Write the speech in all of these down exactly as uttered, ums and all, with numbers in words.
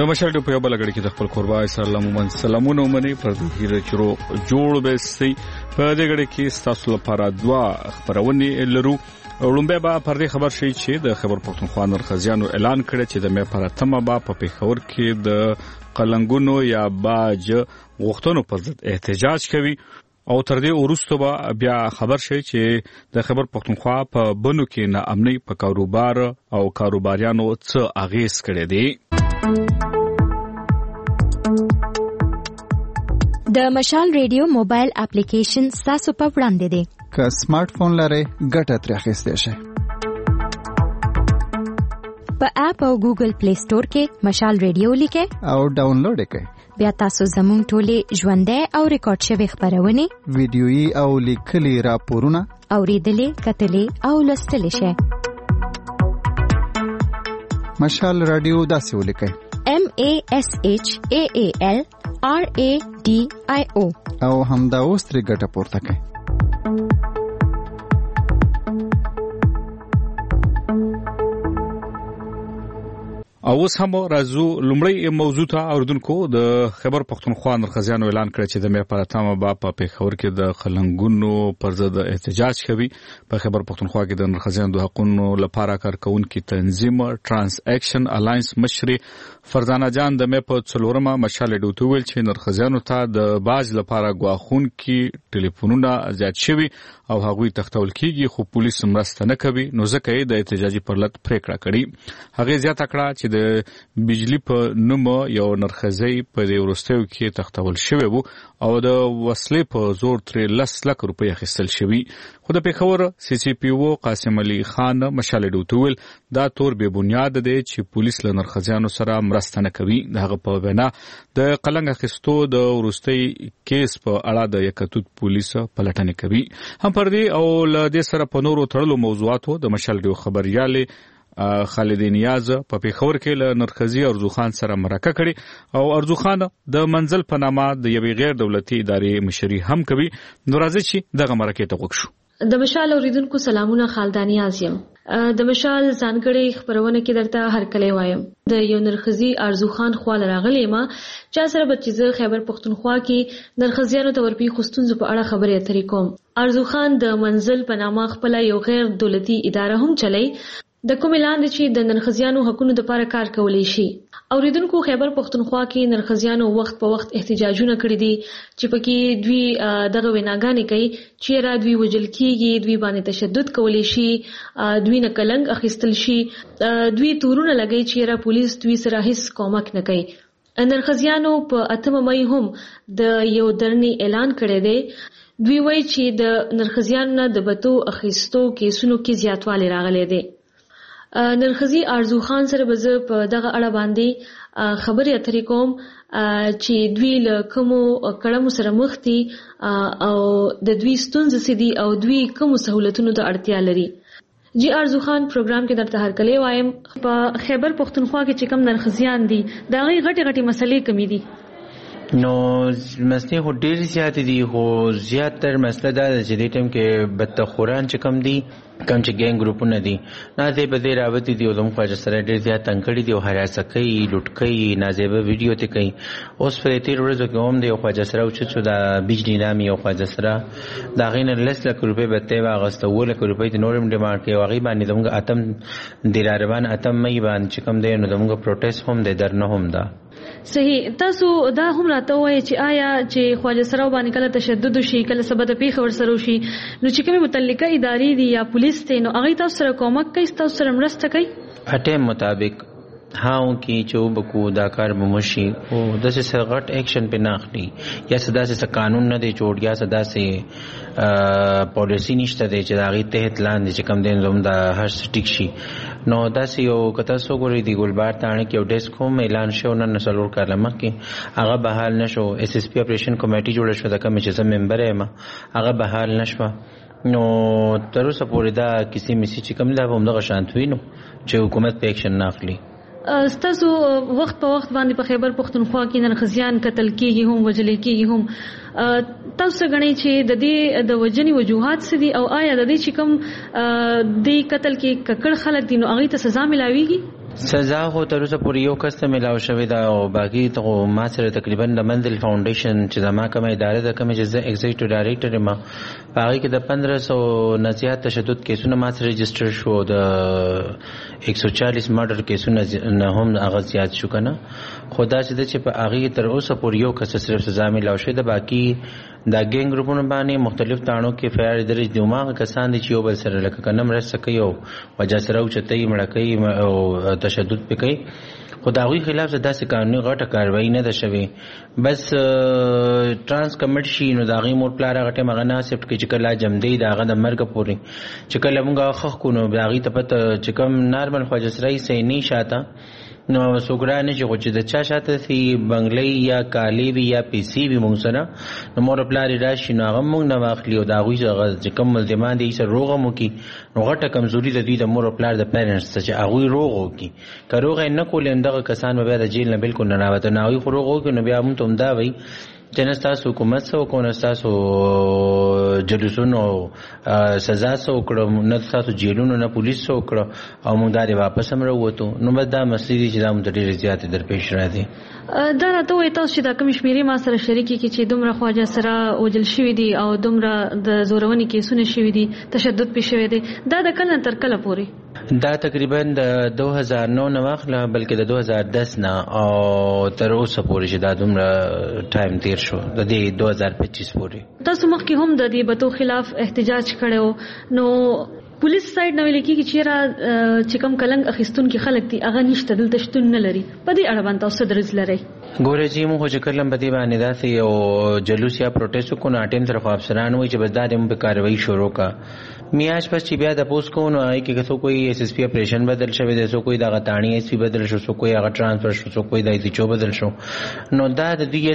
د مشال په یو بل غړي کې د خپل قربا سلام سلامونه ومني پر د هیره چرو جوړ به سي په دې غړي کې تاسو لپاره دوا خبرونه لرو. ولومبه با پر دې خبر شي چې د خبر پښتونخوا نرخزیانو اعلان کړی چې د مې پر اتمه با په پیښور کې د قلنګونو یا باج غوښتنو پر ضد احتجاج کوي او تر دې وروسته به بیا خبر شي چې د خبر پښتونخوا په بنو کې نه امني په کاروبار او کاروباریانو څه اغیز کړی دی. د مشال ریډیو موبایل اپلیکیشن تاسو په وړاندې دی. که سمارټ فون لرئ ګټه ترې اخیستی شئ. په اپ او ګوګل پلی سٹور کې مشال ریډیو لیکئ او ډاونلوډ یې کړئ. بیا تاسو زموږ ټولې ژوندۍ او ریکارډ شوي خبرونه ویډیويي او لیکلي راپورونه اوریدلې کتلې او لوستلې شئ. مشال رادیو داسې ولیکئ: M A S H A A L R A D I O او همدا اوس ترې ګټه پورته کړئ. او اوس هم راځو لومړی موضوع ته. اوردونکو د خبر پښتونخوا نرخزیانو اعلان کړی چې د مې پر اتمه با په پیښور کې د خلنګونو پر ضد احتجاج کوي. په خبر پښتونخوا کې د نرخزیانو د حقوقو لپاره کارکونکو تنظیم ترانس اکشن الاینس مشر فرزانه جان د مې په څلورمه مشال ډوټو ویل چې نرخزیانو ته د باج لپاره غواخونکو ټلیفونونه زیات شوي او هغوی تختول کیږي خو پولیس مرسته نه کوي، نو ځکه یې د احتجاجي پرلط پریکړه کړې. هغه زیاته کړه چې د بجلی په نوم یو نرخزی په دې ورستیو کې تختول شوی وو او د وسلې په زور ترې لس لک روپۍ اخیستل شوی. خو د پیښور سی سی پی او قاسم علي خان مشال ډوټول دا تور به بنیاد دی چې پولیس له نرخزیانو سره مرسته نه کوي. دغه په وینا د قلنګ اخیستو د ورستي کیس په اړه د یکتوت پولیس پلټنې کوي. هم پر دې او ل دې سره په نورو تړلو موضوعاتو د مشال ډیو خبريال خالد نیاز په پیښور کې له نرخزی ارزو خان سره مرکه کړي او ارزو خان د منزل په نامه د یوې غیر دولتي ادارې مشري هم کوي. نو راځي چې دغه مرکه ته وګورو. د مشال اوریدونکو سلامونه، خالدانی ازیم. د مشال ځانګړي خبرونه کې درته هر کله وایم. د یو نرخزی ارزو خان خپل راغلی ما چا سره بچیزه خیبر پښتونخوا کې نرخزیانو ته ورپی خوستونز په اړه خبرې اترې کوم. ارزو خان د منزل په نامه خپل یو غیر دولتي اداره هم چلای د کوم اعلان چې د نرخزیانو حقوقو لپاره کار کولی شي. اوریدونکو خیبر پښتونخوا کې نرخزیانو وخت په وخت احتجاجونه کړی دي چې پکې دوی دغه ویناګانې کوي چې را دوی وجل کیږي، دوی باندې تشدد کولی شي، دوی نه کلنګ اخیستل شي، دوی تورونه لګي چې را پولیس دوی سره هیڅ کومک نه کوي. نرخزیانو په اتمه مې هم د یو درنی اعلان کړی دی. دوی وایي چې د نرخزیانو نه د بتو اخیستو کیسونو کې زیاتوالی راغلی دی. نرخزی ارزو خان سره به زه په دغه اړه باندې خبرې اترې کوم چې دوی له کومو کړمو سره مخ دي او د دوی ستونزې څه دي او دوی کومو سہولتونو ته اړتیا لري. جی ارزو خان پروګرام کې درته هر کله وایم په خیبر پښتونخوا کې چې کوم نرخزیان دي دا غي غټي غټي مسلې کمی دي. نو مسلې خو ډېر زیات دي، خو زیاتره مسله دا ده چې دې ټیم کې بدتخوران چې کم دي، کم چې ګینګ ګروپونه دي، نازیبه دې راوتي دي او زموږ خواجه سره ډېر زیات تنګ کړي دي او هراسه کوي، لوټ کوي، نازیبه ویډیو ته کوي. اوس په تیر ورځو کې هم دی خواجه سره اوچت شو د بجلی نامي او خواجه سره د هغې نه لس لک روپۍ به تی واغسته، اووه لک روپۍ د نور هم ډیمانډ کوي او هغې باندې زموږ اتم د راروان اتم مۍ باندې چې کوم دی نو زموږ پروټیسټ هم دی درنه هم ده. صحیح. تاسو دا هم راته وایي چې آیا چې خواجه سره باندې کله تشدد شي، کله سبب پیښه ورسره شي، نو چې کومه متعلقه ادارې دي یا پولیس ته نو هغه تاسو سره کومک کوي، تاسو سره مرسته کوي اټیم مطابق هاو کی چې بکو دا کار بمشي او د څه غټ اکشن په ناخلي یا صدا سے قانون نه دی جوړ یا صدا سے پالیسی نشته دی چې دا غي تحت لاندې چې کم دین زوم دا هر سټیک شي. نو دا سی یو کته سو ګوري دی ګلبار تانه کې یو ډیسک کوم اعلان شو نن نسلور کارلمه کې هغه بحال نشو. اس اس پی اپریشن کمیټي جوړه شو د کم چې زم ممبر یم هغه بحال نشو. نو تر اوسه پورې دا کسی مسی چې کم لا هم دغه شانتوي نو چې حکومت په اکشن ناخلي. ستاسو وخت په وخت باندې په خیبر پښتونخوا کې نرخزیان قتل کیږي هم وجل کیږي هم، تاسو غنئ چې د دې د وجنې وجوهات څه دي او آیا د دې چې کوم د قتل کې ککړ خلک دي نو هغه ته سزا ملاويږي؟ سزا خو تر اوسه پورې یو کس ته ملاو شوې ده او باقي ته ما سره تقریبا د منزل فاونډیشن چې زما کومه اداره ده کومه چې زه ایگزیکټیو ډایریکټر یم په هغې کې د پندرہ سو نه زیات تشدد کیسونه ما سره رجسټر شو د ایک سو چالیس مرډر کیسونه نه هم هغه زیات شو که نه خو داسې ده چې په هغې تر اوسه پورې یو کس ته صرف سزا ملاو شوې ده باقي دا ګینګ ګروپونه باندې مختلف تاڼو کې فیار درج دی هماغه کسان دي چې یو بل سره لکه که نه مرسته کوي او وجه سره اوچتوي مړه کوي او تشدد پې کوي خو د هغوی خلاف زه داسې قانوني غټه کاروایي نه ده شوې بس ټرانس کمټ شي نو د هغې مور پلار هغه ټایم هغه نه اکسپټ کوي چې کله جمدی د هغه د مرګه پورې چې کله مونږ هغه ښخ کړو نو د هغې ته پته چې کوم نارمل خواجه سرای سینې شاته نو څوک را نه شي خو چې د چا شاته سي بنګلۍ یا کالي وي یا پیسې وي مونږ سره نو مور پلار یې راشي نو هغه مونږ نه واخلي او د هغوی چې کوم ملزمان دي سره روغ هم وکړي نو غټه کمزوري د دوی د مور پلار د پیرنټس ته چې هغوی روغ وکړي که روغ یې نه کولې دغه کسان به بیا د جیل نه بلکل نه راوته نو هغوی خو روغ وکړي نو بیا مونږ ته همدا وایي چې نه ستاسو حکومت څه وکړو نه ستاسو جلوسونو سزا څه وکړو نه ستاسو جیلونو نه پولیس څه وکړو او موږ دا دې واپس هم راووتو نو بس دا مسلې دي چې دا موږ ته ډېرې زیاتې درپېښ راځي دا راته وایي تاسو چې دا کومې شمېرې ما سره شریکې کړي چې دومره خواجه سره وژل شوي دي او دومره د زورونې کیسونه شوي دي تشدد پې شوی دی دا د کله نه تر کله پورې دا تقریبا د دو هزار نو نه واخله بلکې د دو هزار دس نه او تر اوسه پورې چې دا دومره ټایم تیر شو د دې دو هزار پچیس پورې تاسو مخکې هم د دې بتو خلاف احتجاج کړی نو پولیس سایډ نه ویل کېږي چې را چې کوم کلنګ اخیستونکي خلک دي هغه نشته دلته شتون نه لري په دې اړه باندې تاسو درز لرئ ګوره چې موږ چې کله په دې باندې داسې یو جلوس یا پروټیسټ وکړو نو ټیم سره خو افسران وایي چې بس دا دې موږ په کاروایي شروع کړه میاشت پس چې بیا تپوس کوو نو هغې کې که څوک کوئی ایس ایس پي اپریشن بدل شوی دی څوک کوئی دغه تاڼي ایس پي بدل شو څوک کوئی هغه ټرانسفر شو څوک کوئی د ایس ایچ او بدل شو نو دا د دوی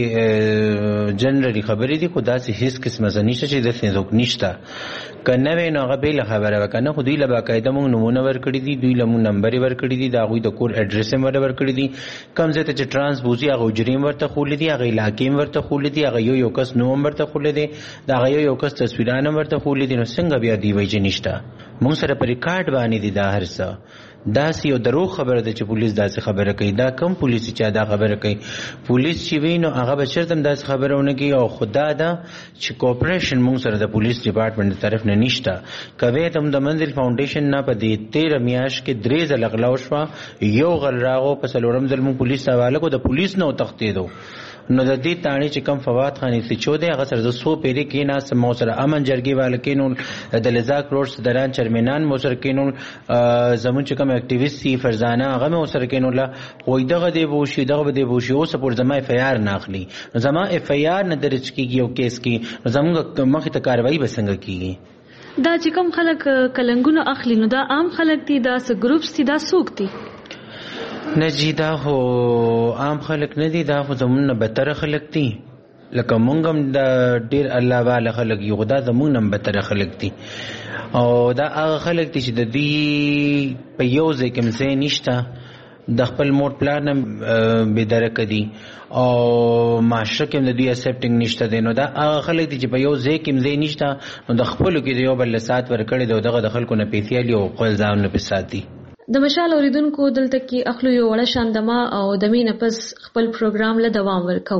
هسې جنرالي خبرې دي خو داسې هېڅ قسمه څه نشته چې داسې څوک نشته که نه وی نو هغه بېله خبره وه که نه خو دوی له باقاعده مونږ نومونه ورکړي دي دوی له مونږ نمبرې ورکړي دي د هغوی د کور اډرس هم ورکړي دي کوم ځای ته چې ټرانس بوځي هغه حجرې هم ورته ښولي دي هغه علاقې هم ورته ښولي دي هغه یو یو کس نوم هم ورته ښولي دی د هغه یو یو کس تصویران هم ورته ښولي دي نو څنګه بیا دوی وایي چې نشته مونږ سره په ریکارډ باندې دي دا هر څه داسې یو دروغ خبره ده چې پولیس داسې خبره کوي دا کم پولیس چې دا خبره کوي پولیس چې وي نو هغه به چېرته هم داسې خبره ونه کوي او خو دا ده چې کوپریشن مونږ سره د پولیس ډپارټمنټ د طرف نه نشته کوي ته هم د منزل فاونډیشن نه په دې تېره میاشت کې درې ځله غلا وشوه یو غل راغو په څلورم ځل مونږ پولیس ته حواله کړو د پولیس نه وتښتېدو نو د دې تاڼې چې کم فواد خان ایسیچو دی هغه سره د څو پیرې کېناستم مو سره امن جرګې والا کېنول د لزاک روډ صدران چرمنان مو سره کېنول زمونږ چې کوم اکټیویسټ دي فرزانه هغه مې ورسره کېنوله وایي دغه دی به وشي دغه به دی به وشي اوسه پورې زما اف آی آر نه اخلي نو زما اف آی آر نه درج کېږي یو کیس کې نو زموږ مخې ته کاروایي به څنګه کېږي دا چې کوم خلک کلنګونه اخلي نو دا عام خلک دي دا څه ګروپس دي دا څوک دي نه جی دا خو عام خلک نه دي دا خو زمونږ نه بدتره خلک دي لکه مونږ هم د ډېر الله واله خلک یو خو دا زمونږ نه هم بدتره خلک دي او دا هغه خلک دي چې د دوی په یو ځای کې هم ځای نشته د خپل مور پلار نه بېدرکه دي او معاشره کې هم د دوی اکسپټینګ نشته دی نو دا هغه خلک دي چې په یو ځای کې هم ځای نشته نو د خپلو کې د یو بل له سات ورکړی دی او دغه د خلکو نه پیسې اخلي او خپل ځانونه پې ساتي د مشال اوریدونکو دلته کې اخلو یو وړه شاندما او د مینه پس خپل پروګرام له دوام ورکو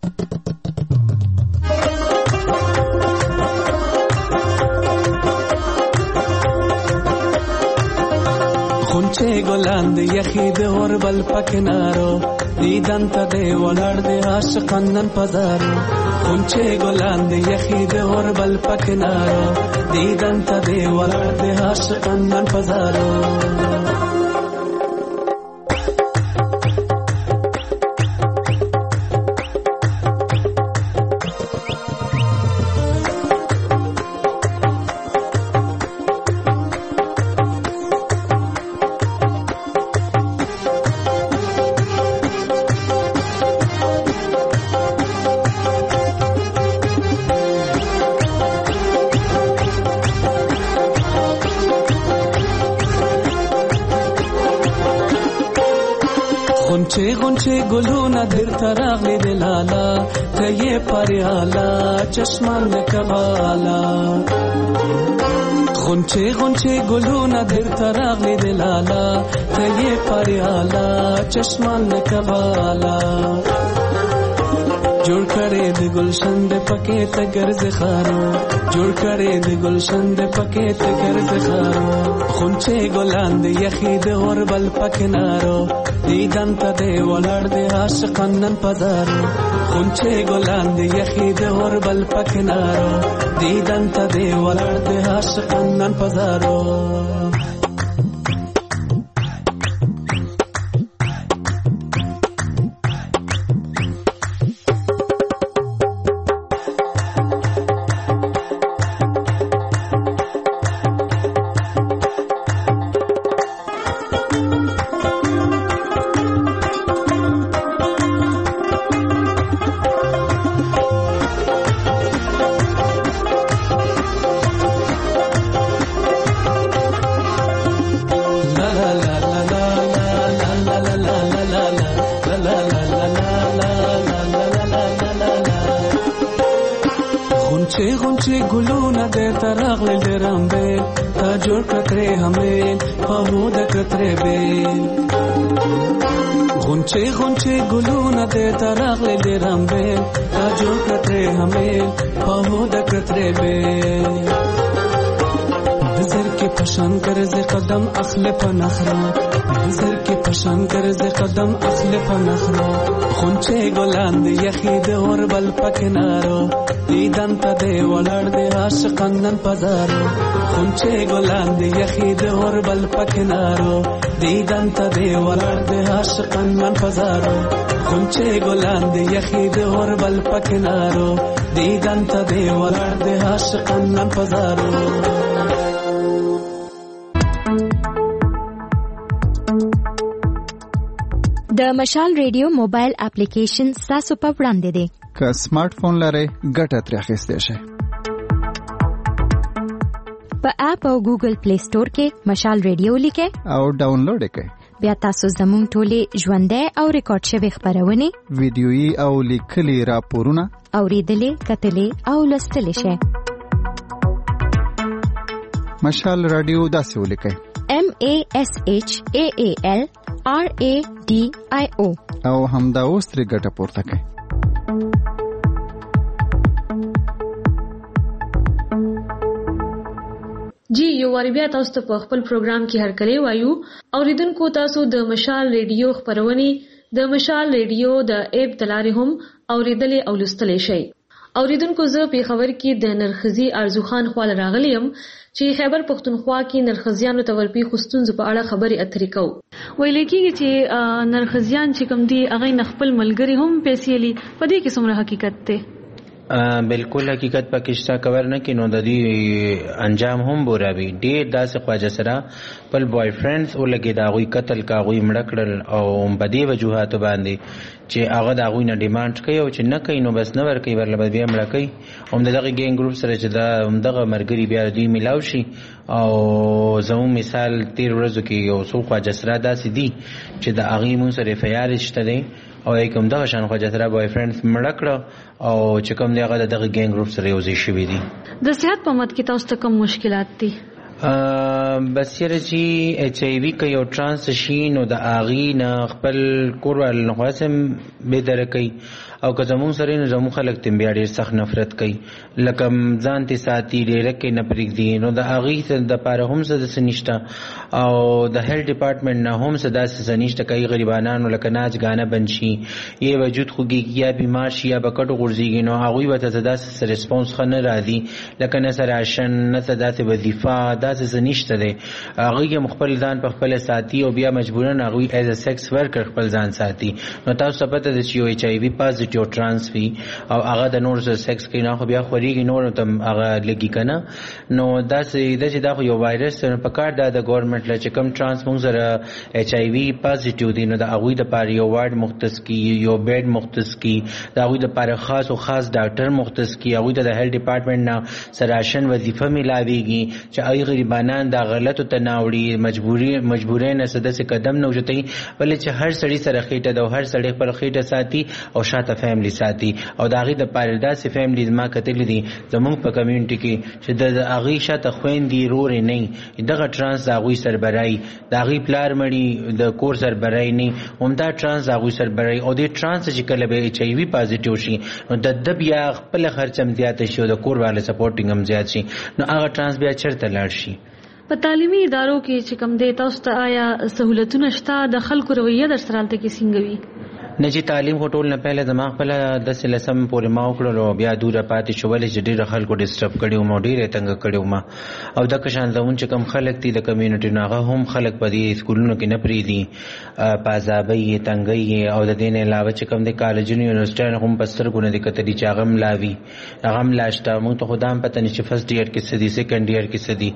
خونچه ګلان د یخي د اوربل پکنارو دیدن ته دی ولاړ دی عاشقان نن پزارو خونچه ګلان د یخي د اوربل پکنارو دیدن ته دی ولاړ دی عاشقان نن پزارو غونچه غونچه گلونه درته راغلي د لالا ته یې پریالا چشمان د کوالا غونچه غونچه گلونه درته راغلي د لالا ته یې پریالا چشمان د کوالا جوړ کړې د گلشن د پکې ته ګرځ خارو جوړ کړې د گلشن د پکې ته ګرځ خارو غونچه ګلان د یخې د اوربل پکې نارو دیدن ته دی ولاړ د عاشقان نن پزارو غونچه ګلان د یخې د اوربل پکې نارو دیدن ته دی ولاړ د عاشقان نن پزارو گلونه د ترغل درامبه تا جوړ کتره همې په مو د کتره به غونچه غونچه گلونه د ترغل درامبه تا جوړ کتره همې په مو د کتره به زر کې پشان کرز قدم اخله په نخرا زر کې پشان کرز قدم اخله په نخرا غونچه ګلان د یخې د اوربل پکنارو دیدن ته دی ولاړ د عاشقان نن پزارو غونچه ګلان د یخې د اوربل پکنارو دیدن ته دی ولاړ د عاشقان نن پزارو غونچه ګلان د یخې د اوربل پکنارو دیدن ته دی ولاړ د عاشقان نن پزارو د مشال ریډیو موبایل اپلیکیشن تاسو په وړاندې دی که سمارټ فون لرئ ګټه ترې اخیستی شئ په اپ او ګوګل پلی سٹور کې مشال ریډیو لیکئ او ډاونلوډ یې کړئ بیا تاسو زموږ ټولې ژوندۍ او ریکارډ شوې خبرونه ویډیويي او لیکلي راپورونه اوریدلې کتلې او لوستلې شئ مشال رادیو داسې ولیکئ M A S H A A L R A D I O او همدا اوس ترې ګټه پورته کړئ جی یو واری بیا تاسو ته په خپل پروګرام کې هرکلی وایو اوریدونکو تاسو د مشال ریډیو خبرونه د مشال ریډیو د ایپ تلاري هم اوریدلې او لوستلې شئ اوریدونکو زه په خبر کې د نرخزي ارزو خان خپل راغلیم چې خیبر پختونخوا کې نرخزیانو تورپی خستونز په اړه خبري اترې کو ویل کېږي چې نرخزیان چې کوم دي هغه نخپل ملګری هم پیسې لې په دې کې څومره حقیقت ته بالکل حقیقت پاکستان کور نه کینو د دې انجام هم بوراوي ډېر داسې خواجه سره خپل بوای فرندز ولګي دا غوي قتل کا غوي مړکړل او بدی وجوهات باندې چې هغه دا غوي نه ډیماند کوي او چې نه کوي نو بس نه ور کوي ورل بیا مړ کوي هم دغه ګینګ ګروپ سره چې دا هم دغه مرګري بیا دوی ملاو شي او زمو مثال تیر ورځو کې یو څو خواجه سره داسې دي چې د اغي مون سره فیار شته دي او کوم دغه شان خواجه سره بوای فرندز مړ کړ او چې کوم دی هغه دغه ګینګ ګروپ سره یوځای شوی دي د صحت په مت کې تاسو ته کوم مشکلات دي بسیره چې ایچ ای وی کې یو ترانس شي نو د اغي نه خپل کورول نه خاصم به درکې او که زمون سره نو زمون خلک تم بیا ډیر سخت نفرت کوي لکه ځان ته ساتي ډیر کې نه پرېږدي نو د اغي ته د پاره هم څه د سنشتہ او د هیلث ډپارټمنټ نه هم څه د سنشتہ کوي غریبانو لکه ناج غانه بنشي یې وجود خوږي یا بیمار شي یا بکټو غورځيږي نو هغه وته د ریسپانس خنه راځي لکه نه سره عشان نه د وظیفه داسې سنشتہ دی هغه مخبل ځان په خپل ساتي او بیا مجبورن هغه ایز ا سیکس ورکر خپل ځان ساتي نو تاسو پته د چې ایچ ای وی پازټیو پازیټیو ترانس وی او هغه د نور سیکس کې نه خو بیا خوريږي نور ته هغه لګي کنه نو دا چې د چې دا یو وایرس په کار د ګورنمنت له کوم ترانس مونږ سره ایچ آی وی پازیټیو دي نو د هغه د پاره یو وارد مختص کی یو بیډ مختص کی د هغه د پاره خاص او خاص ډاکټر مختص کی هغه د هیلث ډپارټمنټ نه سراشن وظیفه ملاويږي چې ای غریبانان د غلطو تناوړي مجبوری مجبورین سدس قدم نه وجتي ولې چې هر سړی سره خېټه د هر سړی پر خېټه ساتي او شاته فیملی ساتي او د هغه د پاره داسې فیملیز ما کتل دي زموږ په کمیونټي کې چې د هغه شاته خويندې رورې نه دغه ترانس هغه سربرای د هغه پلار مړي د کور سربرای نه همدا ترانس هغه سربرای او د ترانس چې کله به ایچ ای وی پازیټیو شي نو د د بیا خپل خرچم زیات شي او د کور والے سپورټینګ هم زیات شي نو هغه ترانس بیا چرته لاړ شي په تعلیمي ادارو کې چې کوم دی تاسو ته آیا سہولتونه شته د خلکو رویه در سره تل کې څنګه وي نه چې تعلیم هټول نه پهله دماغ په د سلسم پورې ما وکړو بیا دوره پاتې شوول چې ډېر خلکو ډیسټرب کړیو مو ډېر تنګ کړیو ما او د کشان زمون چې کم خلک دي د کمیونټي ناغه هم خلک په دې سکولونو کې نه پری دي پازابي تنګي او د دین علاوه چې کم د کالجونو یونیورسيټي هم پستر ګونه د کتري چاغم لاوي هغه لاشته مو ته خدام پته نشي فرست ایئر کې سدي سیکنډ ایئر کې سدي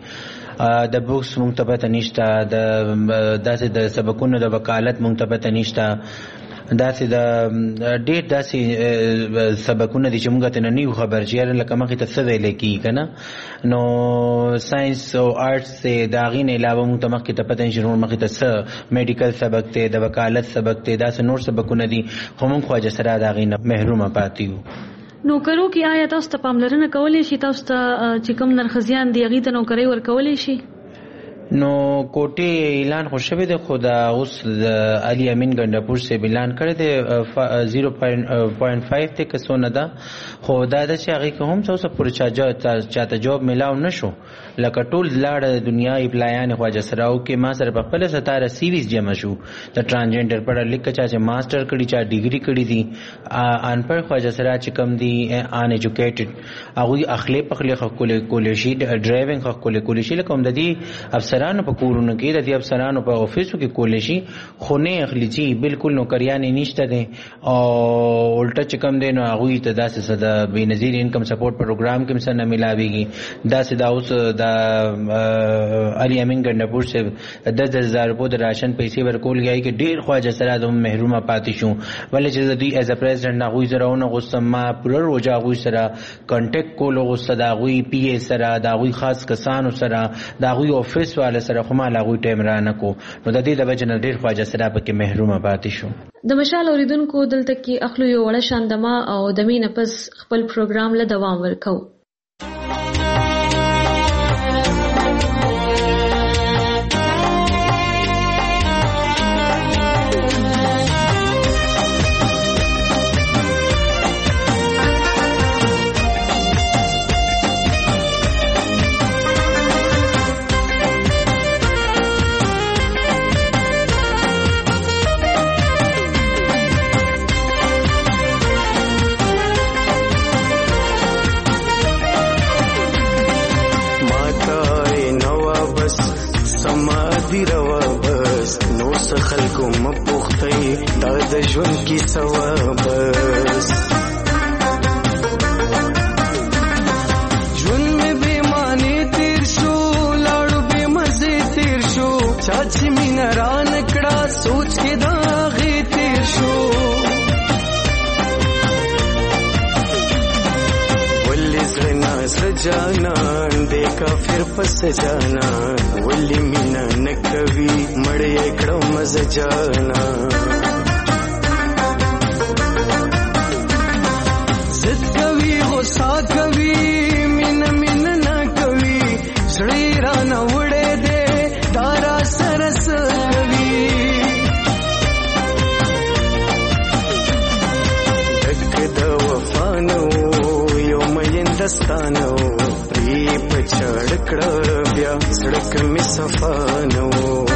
د بوکس مونږ ته پته نشته د داسې د سبقونو د وکالت مونږ ته پته نشته داسې د ډېر داسې سبقونه دي چې موږ ته نه نیو خبر چې یاره لکه مخې ته څه ویلی کېږي که نه نو ساینس او آرټس دی د هغې نه علاوه موږ ته مخکې ته پته نشي نور مخکې ته څه میډیکل سبق دی د وکالت سبق دی داسې نور سبقونه دي خو موږ خواجه سره د هغې نه محرومه پاتې یو نوکرو کې آیا تاسو ته پاملرنه کولی شي تاسو ته چې کوم نرخزیان دی هغې ته نوکرۍ ورکولی شي نو کوټې اعلان خو شوی دی خو دا اوس د علي امین ګنډاپور صاحب اعلان کړی دی زیرو پوینټ فایو ته که څونه ده خو دا ده چې هغې کې هم څه اوسه پورې چاته جواب میلاو نه شو لکه ټول لاړه د دنیا اپلایانې خواجه سره وکړې ما سره په خپله ستاره سیریز جمع شو د ټرانسجنډر پړه لیک چا چې ماسټر کړي چا ډیګري کړي دي انپړ خواجه سره چې کم دي ان ایجوکیټډ هغوی اخلی پخلی ښه کولی شي ډرایوینګ ښه کولی کولی شي لکه هم د دې افسرانو په کورونو کې د دې افسرانو په افیسو کې کولی شي خو نه اخلي چې بالکل نوکریانې نشته دی او الټه چې کم دی نو هغوی ته داسې څه د بېنظیر انکم سپورټ پروګرام کې هم څه نه میلاویږي داسې دا اوس د علي امین ګنډاپور صاحب دس دس هزار روپو د راشن پیسې ورکول گیا کې ډېر خواجه سره د محرومه پاتې شو ولې چې د دوی ایز ا پریزیډنټ هغوی سره ونغوستم ما پوره روژه هغوی سره کنټیکټ کول وغوسته د هغوی پي ای سره د هغوی خاص کسانو سره د هغوی افیس والا سره خو ما له هغوی ټایم را نه کو نو د دې د وجې نه ډېر خواجه سره پکې محرومه پاتې شو د مشال اوریدونکو دلته کې اخلو یو وړه شاندما او د مینه پس خپل پروګرام له دوام ورکو خلکو مپوختی دا د ژوند کی ثوابس ژوند می بے معنی تیر شو لاړو بے مزه تیر شو چاچی مینا ران کړه سوچ کې دا غي تیر شو ولې زړه سجانان دې کافر پس جانان ولې مینا نکوي مړې کړه مزه جانا زد کوي غصه کوي مینا مینا نه کوي زړه را نه وړې دې دارا سرس کوي دک د وفانو یو مې دستانو پری پچړ کړه بیا سړک می صفانو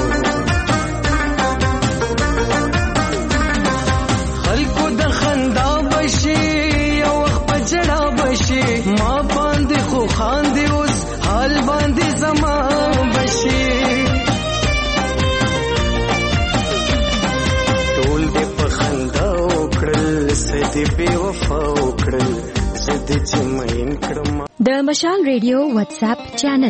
خلکو د خندا بشي یو وخت پجړه بشي ما باندې خو خاندي اوس حال باندې زما بشي ټول دې په خندا وکړل ستې په د مشال ریډیو واتس اپ چینل.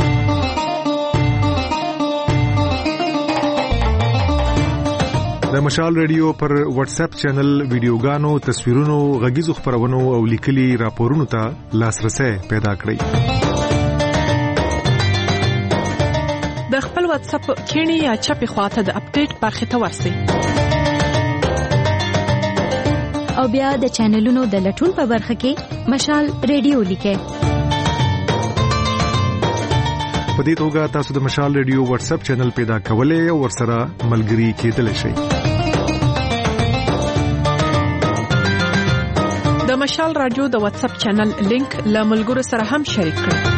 د مشال ریډیو پر واتس اپ چینل ویډیوګانو، تصویرونو، غږیزو خبرونو او لیکلي راپورونو ته لاسرسي پیدا کړئ. د خپل واتس اپ کینی یا چپی خواته د اپډیټ برخه ته ورسئ او بیا د چینلونو د لټون په برخه کې مشال ریډیو لیکئ. په دې توګه تاسو د مشال ریډیو واتس اپ چینل پیدا کولای او ورسره ملګري کېدلی شئ. د مشال رادیو د واتس اپ چینل لینک له ملګرو سره هم شریک کړئ.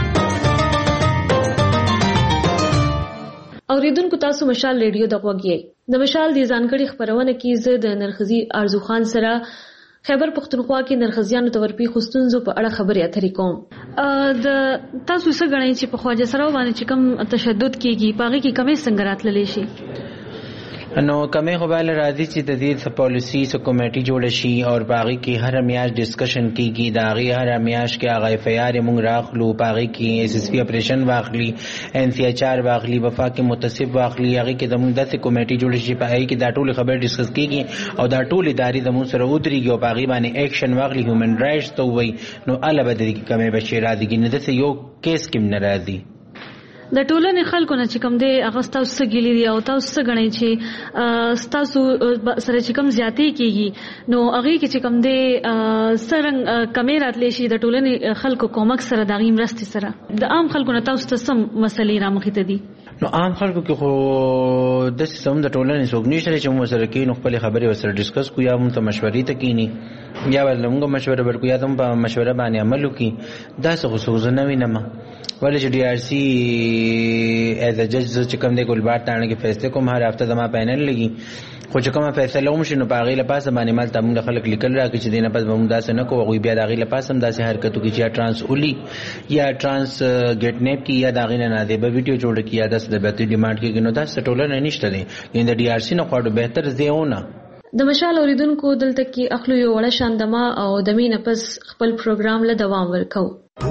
اوریدونکو تاسو مشال ریډیو د غوږی د مشال د ځانګړي خبرونه کې زه د نرخزي ارزو خان سره خیبر پختونخوا کې نرخزیانو تورپی خستونزو په اړه خبرې اترې کوم. د تاسو څه غواړئ چې په خواجه سره باندې چې کوم تشدد کیږي پاغي کې کمې څنګه راتللی شي؟ نو کمې خو بل راځي چې د دې څه پالیسی څه کمیټي جوړ شي او باغی کې هر میاش ډسکشن کیږي. دا غي هر میاش کې هغه اف ای آر موږ راخلو، باغی کې اس اس پی اپریشن واخلي، ان سی ایچ آر واخلي، وفا کې متصف واخلي. هغه کې د موږ داسې کمیټي جوړ شي په هغه کې دا ټول خبر ډسکس کیږي او دا ټول ادارې د موږ سره ودرېږي او باغی باندې اکشن واخلي. هیومن رائټس ته وایي نو الله بدري کې کمې بشي راځي نه داسې یو کیس کې نه راځي. د ټولنې خلکو نه چې کوم دی هغه تاسو څه ګیلي دی او تاسو څه غنئ چې تاسو سره چې کوم زیاتې کیږي نو هغه کې چې کوم دی سرنګ کمې راتلی شي د ټولنې خلکو کومک سره د غیم رستي سره د عام خلکو نه تاسو ته سم مسلې را مخې ته دي؟ نو عام خلکو کې خو د سیستم د ټولنې څوک نشته چې موږ سره کې نو خپل خبرې وسره ډیسکس کو یا موږ ته مشورې ته کینی یا ولومغه مشوره ورکو یا تم په مشوره باندې عمل وکي. دا څه خصوصا نه وینم ولې چې ډي آر سی ایز ا جج چې کوم دی ګلبار تانه کې فیصله کوم هر هفته زما پینل لګي خو چې کومه فیصله ومشي نو په غیله پاسه باندې مال تمون خلک لیکل راکې چې دینه پس به موږ داسې نه کوو. غوي بیا د غیله پاسه هم داسې حرکتو کې چې ترانس اولی یا ترانس ګټنیپ کې یا د غیله نه دی به ویډیو جوړ کې یا داسې د بیت ډیمانډ کې نو داسې ټولنه نشته دی. ان د ډي آر سی نه خو بهتر زیونه د مشال اوریدونکو دلته کې اخلو یو وړه شاندما او د مینه پس خپل پروګرام له دوام ورکو.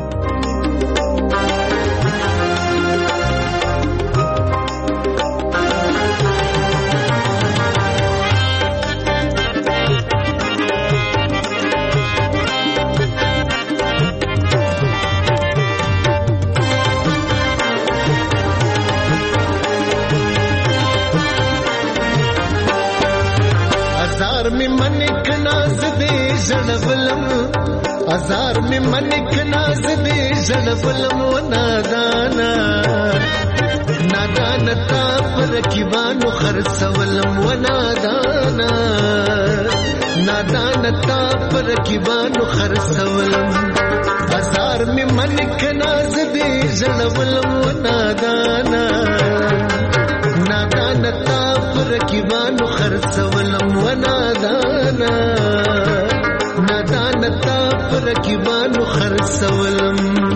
ازار می منک ناز دې زړولم و نادانا نادانا تا پر کیوانو خرڅولم و نادانا نادانا تا پر کیوانو خرڅولم. ازار می منک ناز دې زړولم و نادانا نادانا تا پر کیوانو خرڅولم و نادانا نادانا تا پر کیوانو خرڅولم.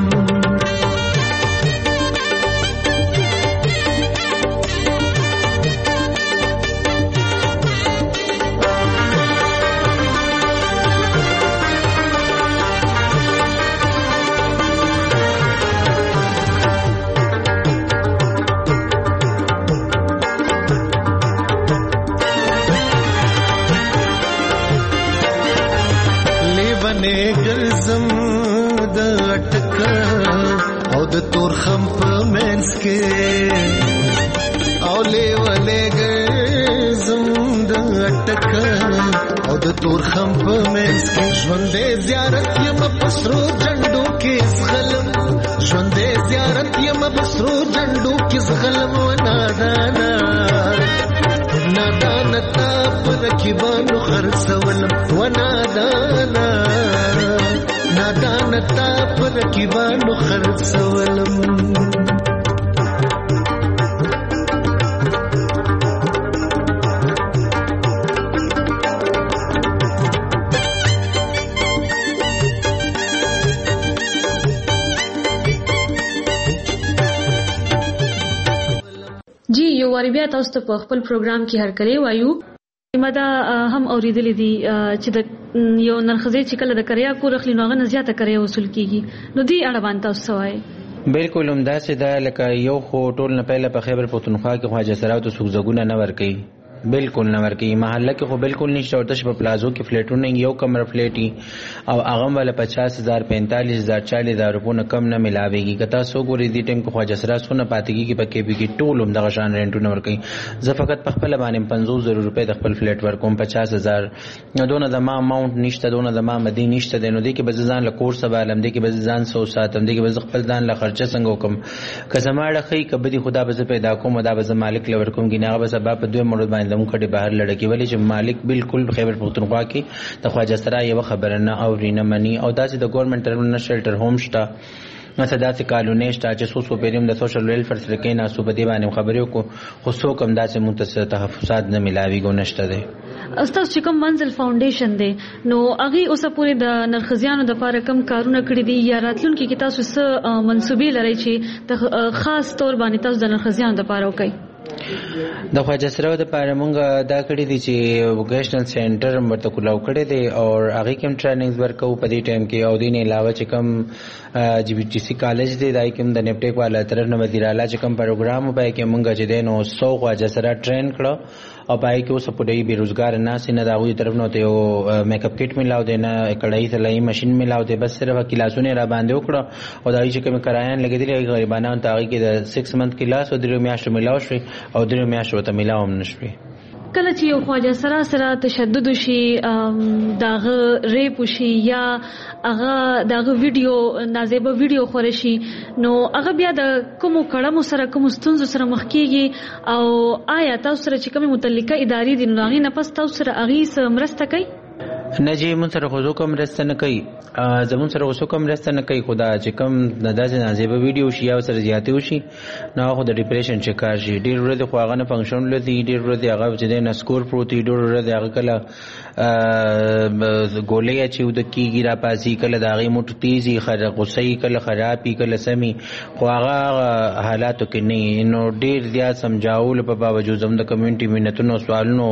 ګرځم د اٹک او د تور خم په منځ کې او لیوالې ګرځم د اٹک او د تور خم په منځ کې ژوندې زیارت یم پسرو جنډو کې زغلم ژوندې زیارت یم پسرو جنډو کې زغلم و نادانا نادانا تا پر کیوانو خرڅولم و نادانا نادانا تا پر کیوانو خرڅولم. جی یو واری بیا تاسو ته په خپل پروګرام کې هرکلی وایو. مدا هم اوریدلې دي چې د یو نرخزي چې کله د کریا کور اخلي نو هغه نه زیاته کریا وصول کیږي نو دی اړه باندې تاسو وایي بالکل هم داسې ده لکه یو خو ټول نه پهله په خیبر پختونخوا کې خواجه سراو ته سوزګونه نه ورکي بالکل نه ورکي محله کې خو بالکل نشته ورته په پلازو کې فلیټونه یو کمره فلیټي او هغه ول پچاس هزار پینتالیس هزار چالیس هزار روپو نه کم نه ملاويږي کته سو ګوري دې ټیم کې خواجه سرا سونه پاتېږي کې پکې به کې ټول هم دغه شان رینټونه ورکي زه فقط په خپل باندې پنځوس زره روپے د خپل فلیټ ورکوم پچاس هزار نو دونه د ما اماونت نشته دونه د ما مدي نشته د نو دې کې به ځان له کور سبا لم دې کې به ځان سو ساتم دې کې به خپل ځان له خرچه څنګه وکم که زماړه خې کبدي خدا به پیدا کوم دا به مالک لور کوم کې نه به سبب په دوه مړ باندې موږ کډي بهر لړ کې ولی چې مالک بالکل خیبر پختونخوا کې د خواجه سرا یو خبره نه او رینه منی او داسې د ګورنمنت ټرمینل شیلټر ہوم شتا مثلا داسې کالونی شتا چې سو سو پیریم د سوشل ویلفیر سره کې نه سو بده باندې خبرو کو خو سو کم داسې متصل تحفظات نه ملاوي ګو نشته ده استاد چې کوم منزل فاونډیشن دی نو هغه اوسه پوری د نرخزیانو د لپاره کم کارونه کړی دي یا راتلونکي کې تاسو څه منسوبې لرئ چې خاص تور باندې تاسو د نرخزیانو د لپاره وکړئ د خواجه سرا د پاره مونږ دا کړی دي چې وګیشنل سنټر مرته کولاو کړی دي او هغه کوم ټریننګز ورکو په دې ټایم کې او دین علاوه چې کوم جی بی ټی سی کالج دی دای کوم د نیپټیک والا طرف نه وزیر اعلی چې کوم پروګرام وبای کې مونږ چې دین او سو خواجه سرا ټرین کړو او پای کې اوس په دې بیروزګار ناس نه دا وی طرف نه ته یو میک اپ کټ ملاو دی نه کړای سلای ماشين ملاو دی بس صرف کلاسونه را باندې وکړه او دای چې کوم کرایان لګیدل غریبانو ته هغه کې د سکس منث کلاس او درو میاشتې ملاو شي او درو میاشتې ته ملاو هم نشوي کله چې یو خواجه سرا سره تشدد شي داغه ریپ شي یا هغه داغه ویډیو نازیبه ویډیو خور شي نو هغه بیا د کوم کړه سره کوم ستونزو سره مخ کیږي او آیا تاسو سره چې کوم متعلقه ادارې دي نو هغه نه پس تاسو سره هغه سره مرسته کوي نه جی مون سره خو کوم مرسته نه کوي زمون سره خو کوم مرسته نه کوي خدا چې کوم د داسې نازیبه ویډیو شي یا سره زیاتې وشي نو خو د ډیپریشن شکار شي ډیر ورته خو هغه نه فنکشن لدی ډیر ورته هغه چې د سکور پروتي ډیر ورته هغه کله ګولې چې ود کیږي را پاسي کله د هغه موټ تیزي خره غصې کله خرابي کله سمي خو هغه حالاتو کې نه نو ډیر زیات سمجاول په باوجود هم د کمیونټي مینتونو سوالونو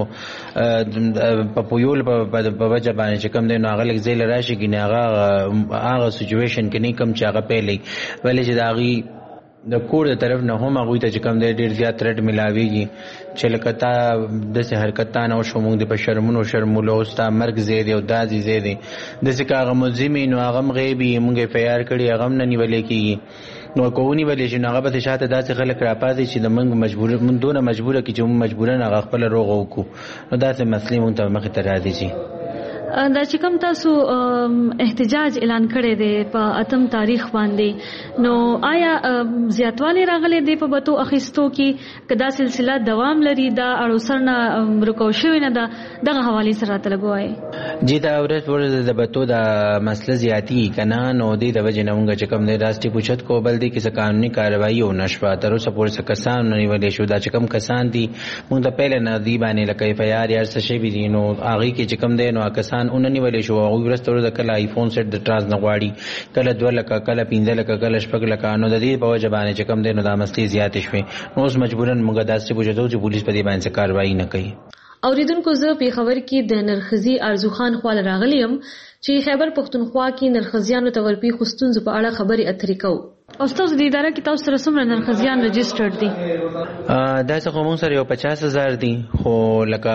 په پویول په باندې چې کوم دی نو هغه لږ ځای راشي کې نه هغه هغه سچویشن کې نه کم چې هغه پیلې ولې چې د هغې د کور د طرف نه هم هغوی ته چې کوم دی ډېر زیات رټ ملاویږي چې لکه تا داسې حرکتان او شو مونږ د په شرمونو شرمولو اوس تا مرګ ځای دی او دا ځای دی داسې که هغه ملزمي نو هغه هم غیبي مونږ یې فیار کړي هغه هم نه نیولې کېږي نو کوونی ولې چې هغه به شاته داسې خلک راپاتې چې د موږ مجبور موږ دونه مجبوره کې چې موږ مجبورن هغه خپل روغ وکړو نو داسې مسلې موږ ته مخې ته راځي چې دا چې کوم تاسو احتجاج اعلان کړی دی په اتم تاریخ باندې نو آیا زیاتوالی راغلی دی په بتو اخیستو کې کدا سلسله دوام لري دا اړو سرنه رکو شوی نه دا دغه حواله سره تلګوي جی دا ورځ ورځ د بتو دا مسله زیاتی کنه نو دی د وجه نه مونږ چې کوم دی راستي پوښت کو بل دی کې قانوني کاروایی او نشو تر اوسه پورې څه کسان نه ویلې شو دا چې کوم کسان دي مونږ د پهل نه دی باندې لکه اف ای آر یا څه شی دي نو هغه کې چې کوم دی نو کسان اوننی ولې شو او ورستور د کله آیفون سیټ د تراز نغواړي کله دوه لکه کله پنځه لکه کله شپږ لکه نو د دې په وجه باندې چې کم دی نو دا مسلې زیاتې شوې نو اوس مجبورن موږ داسې پوښتو چې پولیس په دې باندې کاروایی نه کوي اوریدونکو زه په خبر کې د نرخزي ارزو خان خپل راغلیم چې خیبر پختونخوا کې نرخزیانو ته ورپی خوستونز په اړه خبري اترې کو او تاسو د اداره کې تاسو سره څومره نرخزیان رجسټرډ دي دا څه کوم سره یو پچاس هزار دي خو لکه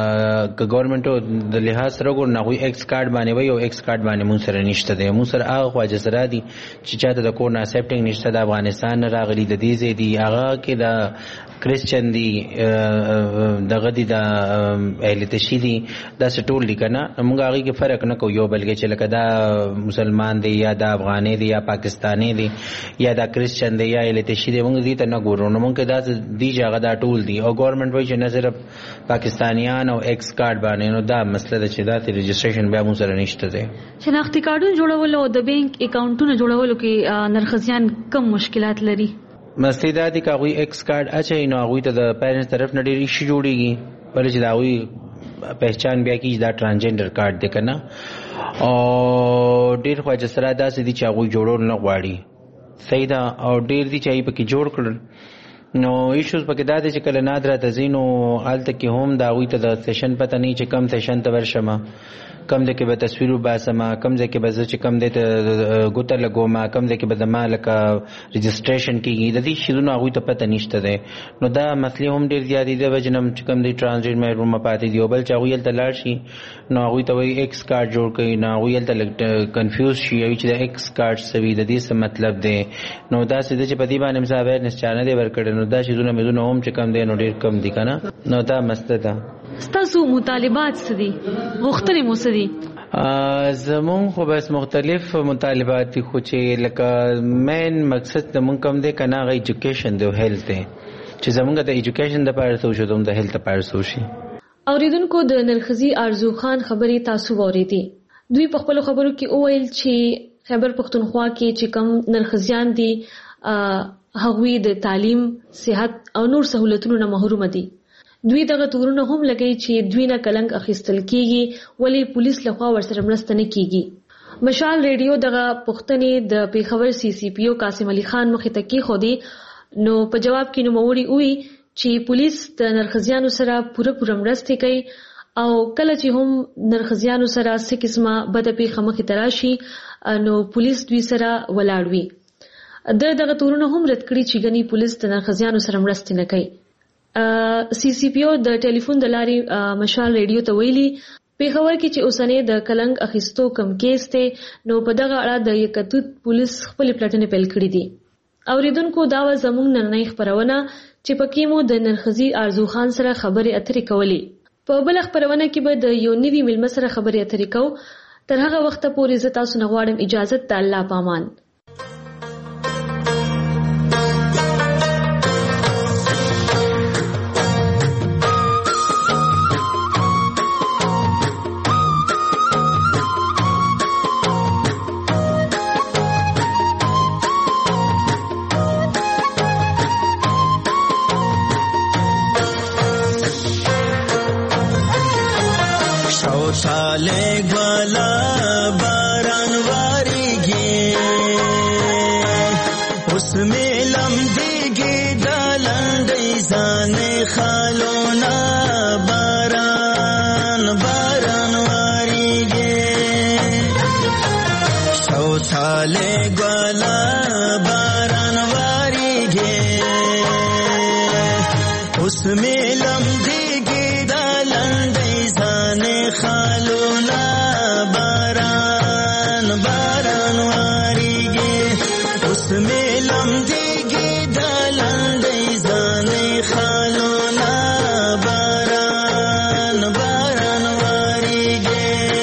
ګورنمنټ د لحاظ سره ګور نه وي ایکس کارت باندې وي او ایکس کارت باندې مون سره نشته دی مون سره هغه خواجه سره دي چې چاته د کور نه اکسپټینګ نشته د افغانستان راغلي د دې زی دي هغه کې د کریسچن دي دغه دي د اهل تشیدي دا ټول دي کنه موږ هغه کې فرق نه کوو یو بلکې چې لکه دا مسلمان دي یا د افغاني دي یا پاکستاني دي یا دا کریسچن دی یا الټشي دی موږ دې ته نه ګورو نو موږ دا دی جګه دا ټول دی او ګورنمنت وایي چې نه صرف پاکستانیان او ایکس کارت باندې نو دا مسله ده چې دا ته رجسټریشن بیا موږ سره نشته دی شناختی کارتونه جوړول او د بانک اکاونټونه جوړول کې نرخزیان کم مشکلات لري مسله دا دي چې هغه ایکس کارت اچي نو هغه ته د پیرنټس طرف نه ډیری شي جوړیږي بلکې دا وی پہچان بیا کی دا ټرانسجنډر کارت دی کنه او ډیر خواجه سره دا سدي چې هغه جوړول نه غواړي صحیح دا او ډیر دي چې پکې جوړ کړل نو ایشوز پکې دا دي چې کله نادره تزینو الته کې هم دا وي ته د سیشن پته نه چې کم سیشن ته ورشم کم دې کې به تصویر وباسم کم دې کې به چې کم دې ته ګوتر لګوم کم دې کې به د مالک رجسټریشن کیږي د دې شیزونو هغه ته پته نشته ده. نو دا مسلې هم ډېر زیات دي د وجنم چې کم دې ټرانزیټ مې روم پاتې دی بل چې هغه ته لاړ شي نو هغه ته وایي ایکس کارت جوړ کړي نو هغه ته کنفیوز شي چې د ایکس کارت سوي د دې څه مطلب دی. نو دا څه چې په دې باندې مزه اویرنس چانه دی ورکړي نو دا شیزونه مې زونه هم چې کم دی نو ډېر کم دي کنه. نو دا مسله ده. ستاسو مطالبات څه دي؟ غوښتنې مو څه دي؟ زمون خو بس مختلف مطالبات دي خو چې لکه مین مقصد د مونږ کوم دی کنه غي ایجوکیشن دی او هیلث دی چې زمونږ د ایجوکیشن د پاره سوچو دوم د هیلث لپاره سوچي. اوریدونکو د نرخزي ارزو خان خبري تاسو وریدي. دوی په خپل خبرو کې اویل چې خیبر پختونخوا کې چې کم نرخزيان دي هغوی د تعلیم، صحت او نور سہولتونو نه محروم دي. دوی دغه تورونه هم لګي چې دوی نه کلنګ اخیستل کیږي ولی پولیس لخوا ورسره مرسته نه کیږي. مشال ریډیو دغه پښتنې د پیښور سی سی پی او قاسم علي خان مخې ته کې خودي نو په جواب کې نو موري وی چې پولیس د نرخزیانو سره پوره پوره مرسته کوي او کله چې هم نرخزیانو سره څه قسمه بد پیښه مخې ته راشي نو پولیس دوی سره ولاړ وي. د دغه تورونه هم رد کړي چې غني پولیس د نرخزیانو سره مرسته نه کوي. سی سی پی او د ټلیفون د لارې مشال ریډیو ته ویلي پیښور کې چې اوسنۍ د کلنګ اخیستو کم کیس ته نو په دغه اړه د یکتوت پولیس خپل پلټنې پیل کړې دي. اوریدونکو دا و زموږ نننۍ خبرونه چې پکې مو د نرخزي ارزو خان سره خبرې اترې کولې. په بل خبرونه کې به د یو نوي ملمه سره خبرې اترې کوو. تر هغه وخت پورې زه تاسو نه غواړم اجازه ته الله پامان. شوشاله گوالا باران واریگی اس میں لمدیگی دالندی زان خالونا باران باران واریگی شوشاله گوالا باران واریگی اس میں لمدیگی دالندی زان خالونا باران باران واریگی اس میں لمدیگی دالندی زان خالونا باران باران واریگی.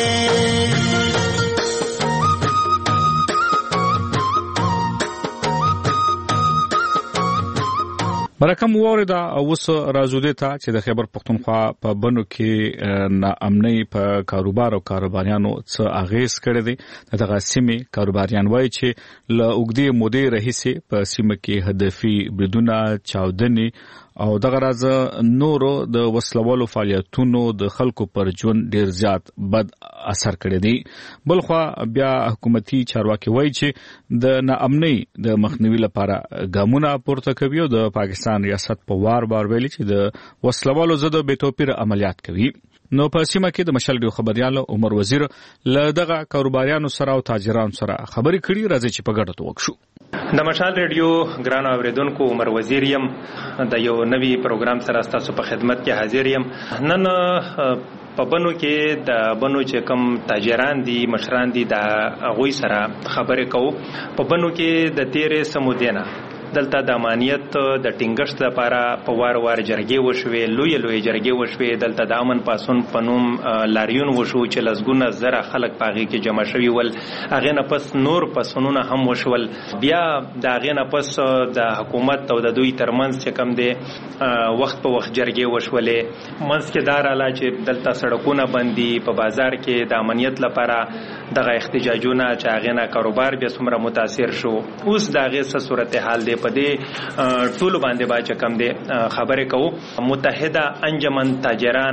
مرکم ووردا اوس راځو ته چې د خیبر پختونخوا په بنو کې ناامنۍ په کاروبار او کاروباریانو څه اغیز کړی دی. دغه سیمې کاروباریان وایي چې له اوږدې مودې راهیسې په سیمه کې هدفي بریدونه، چاودنې او دغه راز نورو د وسلوالو فعالیتونو د خلکو پر ژوند ډیر زیات بد اثر کړی دی. بلخوا بیا حکومتي چارواکي وایي چې د ناامنۍ د مخنیوي لپاره ګامونه پورته کوي او د پاکستان ریاست په وار وار ویلي چې د وسلوالو ضد بې توپیر عملیات کوي. نو په سیمه کې د مشال ډیو خبريال عمر وزیر له دغه کاروباریانو سره او تاجرانو سره خبرې کړي. راځي چې په ګډه توګه شو. د مشال ریډیو ګران اوریدونکو عمر وزیر یم د یو نوي پروګرام سره تاسو په خدمت کې حاضر یم. نن په بنو کې د بنو چې کم تاجران دي مشران دي د غوي سره خبرې کوو. په بنو کې د تیرې سمودینه دلته د امنیت د ټینګښت لپاره په وار وار جرګې وشوې، لوی لوی جرګې وشوې. دلته د امن پاسون په نوم لاریون وشو چې لسګونه زره خلک پاغي کې جمع شوي ول. هغه نه پس نور پاسونونه هم وشول. بیا د هغه نه پس د حکومت او د دوی ترمنځ چې کم دي وخت په وخت جرګې وشولې. منځ کې دار اعلی چې دلته سړکونه بندي، په بازار کې د امنیت لپاره دغه احتجاجونه چې هغه نه کاروبار به څومره متاثر شو. اوس د هغه څه صورتحال دی په دې ټول باندې با چې کم دي خبرې کوو. متحده انجمن تاجران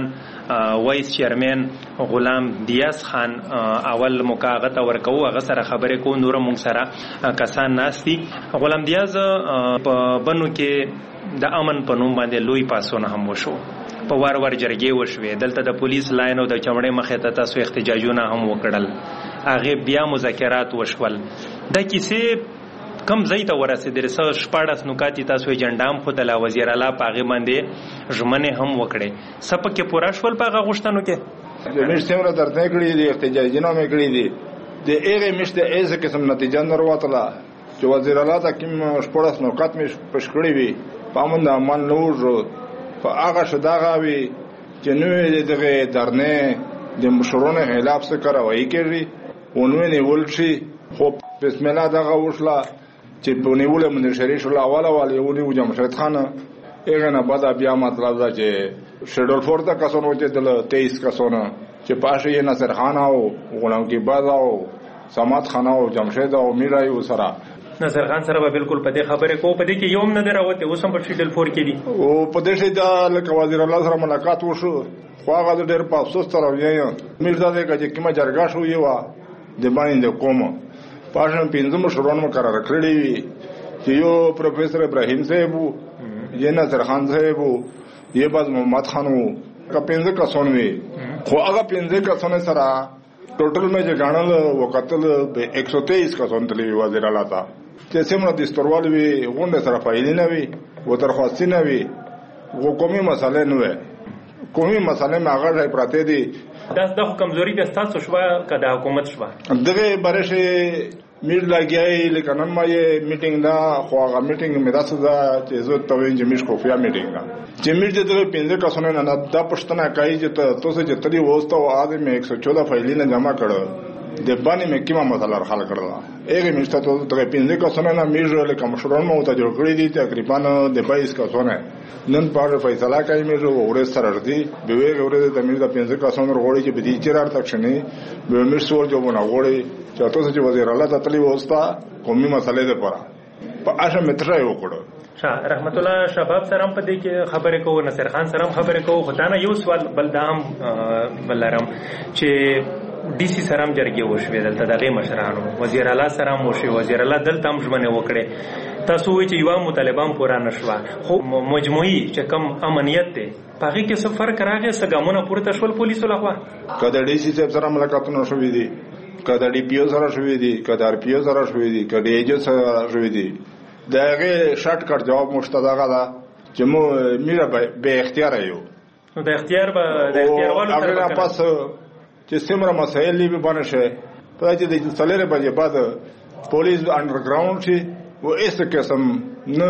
وایس چیرمن غلام دیاز خان اول مکاغت ورکو هغه سره خبرې کو نور مونږ سره کسان ناشتي. غلام دیاز په بنو کې د امن په نوم باندې لوی پاسونه هم وشو، په وار وار جرګې وشوې، دلته د پولیس لاین او د چمړې مخې ته تاسو احتجاجونه هم وکړل، هغه بیا مذاکرات وشول. دا کیسې کم ځای ته ورسېدل؟ څه شپاړس نکات تاسو جنډام خو د وزیر اعلی په هغې باندې ژمنې هم وکړې، څه پکې پوره شول په هغه غوښتنو کې؟ د میاشت څومره درنې کړي دي، احتجاجونه مې کړي دي، د هغې میاشتې هېڅ قسم نتیجه نه راوتله چې وزیر اعلی ته کوم شپاړس نکات مې پېش کړي وي، په امن د امان نه وژو، په هغه شه دغه وي چې نوې دغې درنې د مشرونو خلاف څه کاروایي کېږي ونوې نیول شي. خو بسم الله دغه وشله چې په نیولو منډر شریف شول، اوله والی ونیو جمشید خان، هغې نه بعد بیا مطلب ده چې شیډول فور ته کسان وچېدل، تیئیس کسانه چې پاشه یې نصر خان او غلام قباز او صمد خان او جمشید او میر ایو سره. نصر خان سره به بالکل په دې خبرې کو، په دې کې یوم نه دی راوتی، اوس هم په شیډول فور کې دي. او په دې شي دا لکه وزیر الله سره ملاقات وشو، خو هغه ډېر په افسوس سره وایي میرزا دې چې کومه جرګه شوې وه د باندې د قومو پاشن پنځه مشران مقرر کړی وي چې یو پروفیسر ابراهیم صاحب وو، یې نصر خان صاحب وو، یې باز محمد خان وو، که پنځه کسان وي. خو هغه پنځه کسان سره ټوټل مې چې ګڼل وکتل به ایک سو تیئیس کسان تللي وي وزیر اعلی ته، چې څومره دستوروال وي، غونډې سره فایلې نه وي، و درخواستې نه وي، قومي مسالې نه وي، قومي مسالې مې هغه ځای پراته دي. دا د کمزوري د ستاسو شوه که د حکومت شوه؟ دغه برشه میر لګیای لکه نن ما یې میټینګ دا، خو هغه میټینګ مې داسې ده چې زه ته وایم چې میر خفیه میټینګ ده چې میر چې دغه پنځه کسانو نه دا پوښتنه کوي چې تاسو چې تلي وسته او آدم مې ایک سو چودہ فایلې نه جمع کړه د باندې مې کومه مسله حل کړله، هغې مې ته دغه پنځه کسانو نه میر لکه مشران مو ته جوړ کړي دي تقریبا د بایس کسانو نن په فیصله کوي میر ورځ سره ردي به وی ورځ د میر د پنځه کسانو غوړي چې بدی چیرار تک شنه به میر سور جو بنا غوړي چې تاسو چې وزیر الله ته تللی وستا قومي مسلې ده پره په اشه متره وکړو. شاه رحمت الله شباب سره په دې کې خبرې کوو، نصر خان سره خبرې کوو، خو دا نه یو سوال بل دام بلرم چې ډي سي سره هم جرګې وشوې، دلته دغې مشرانو وزیر اعلی سره هم وشوې، وزیر اعلی دلته هم ژمنې وکړې. تاسو وایئ چې یوه مطالبه هم پوره نه شوه، خو مجموعي چې کم امنیت دی په هغې کې څه فرق راغی؟ څه ګامونه پورته شول پولیسو لخوا؟ که د ډي سي صاحب سره ملاقاتونه شوي دي، که د ډي پي او سره شوي دي، که د آر پي او سره شوي دي، که د ایجو سره شوي دي، د هغې شارټ کټ جواب موږ ته دغه ده چې موږ میره بې اختیاره یو. نو د اختیار به د اختیاروالو سره هغې نه پس چې څومره مسایل دي بانه شي په چې د څلورې بجې بعد پولیس انډرګراوند شي و هېڅ قسم نه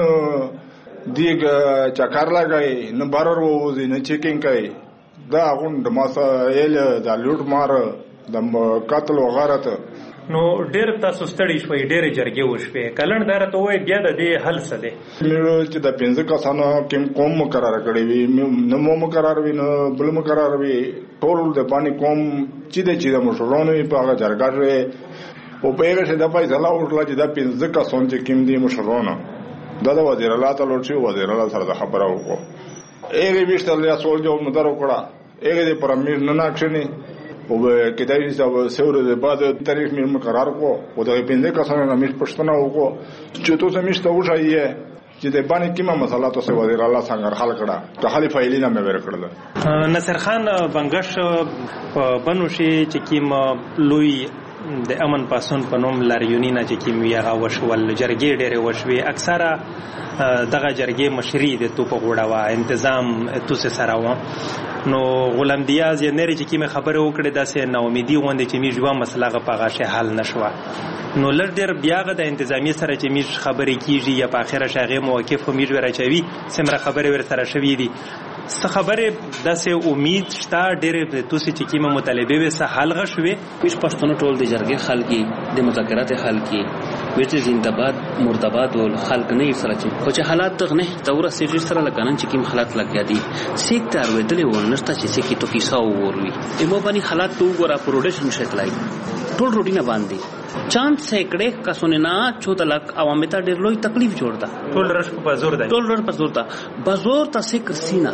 دیګ چکر لګوي، نه بهر ووځي، نه چیکینګ کوي. دا غونډ مسایل د لوټ مار د قتل وغیره ته نو ډېر تاسو ستړي شوئ، ډېرې جرګې وشوې، کلن دا راته ووایي بیا د دې حل څه دی؟ چې د پنځه کسانو کوم قوم مقرره کړی وي، نه مو مقرر وي نه بل مقرر وي، ټول د باندې قوم چې د چې د مشرانو وي په هغه جرګه شوې او په هغې چې دا فیصله وشوله چې دا پنځه کسان چې کوم دي مشرانو دا د وزیر الله ته لوټ شي، وزیر الله سره د خبره وکړو، هغې ویشته یا سوال جواب مدار وکړه، هغې د پر امیر نه ناکښني او کدای شي چې سوره د بعد تاریخ مې مقرر کو او د پنځه کسانو نه مې پښتنه وکړو چې تاسو مې ته وښایي چې د باندې کومه مسله تاسو وزیر الله څنګه حل کړه، ته خالي فایلې نه مې ور کړل. نصر خان بنګش په بنوشي چې کوم لوی د امن پاسون په نوم لاریونی نه چې کوم یې هغه وشول، جرګې ډېرې وشوې، اکثره دغه جرګې مشري د توپ غوړه وه، انتظام توسې سره وه. نو غلام دیاز یې نری چې کومې خبرې وکړې داسې ناامیدي غوندې چې موږ یوه مسله هغه په هغه شی حل نه شوه. نو لږ ډېر بیا هغه د انتظامي سره چې موږ خبرې کېږي یا په اخره شي هغې موقف هم موږ ورچوي، څومره خبرې ورسره شوي دي، څه خبرې داسې امید شته ډېرې توسې چې کومه مطالبې وې څه حل غه شوې؟ موږ پښتانه ټول د جرګې حل کړي، د مذاکرات حل کړي، موږ چې زنده‌باد مرده‌باد ول خلک نه یې سره چې خو چې حالات دغه نه ته ورسېږي سره لکه نن چې کوم حالات لګیا دي سیک ته اورېدلې و نشته چې سیکې تو کیسه ووروي ایمو باندې حالات تو وګوره پروډکشن شکلای ټول روټینه باندې چاند سیکړې کسونه نه چود لک عوامه ته ډېر لوی تکلیف جوړ ده، ټول رش په زور ده، ټول رش په زور ده، بزور ته سیکر سینا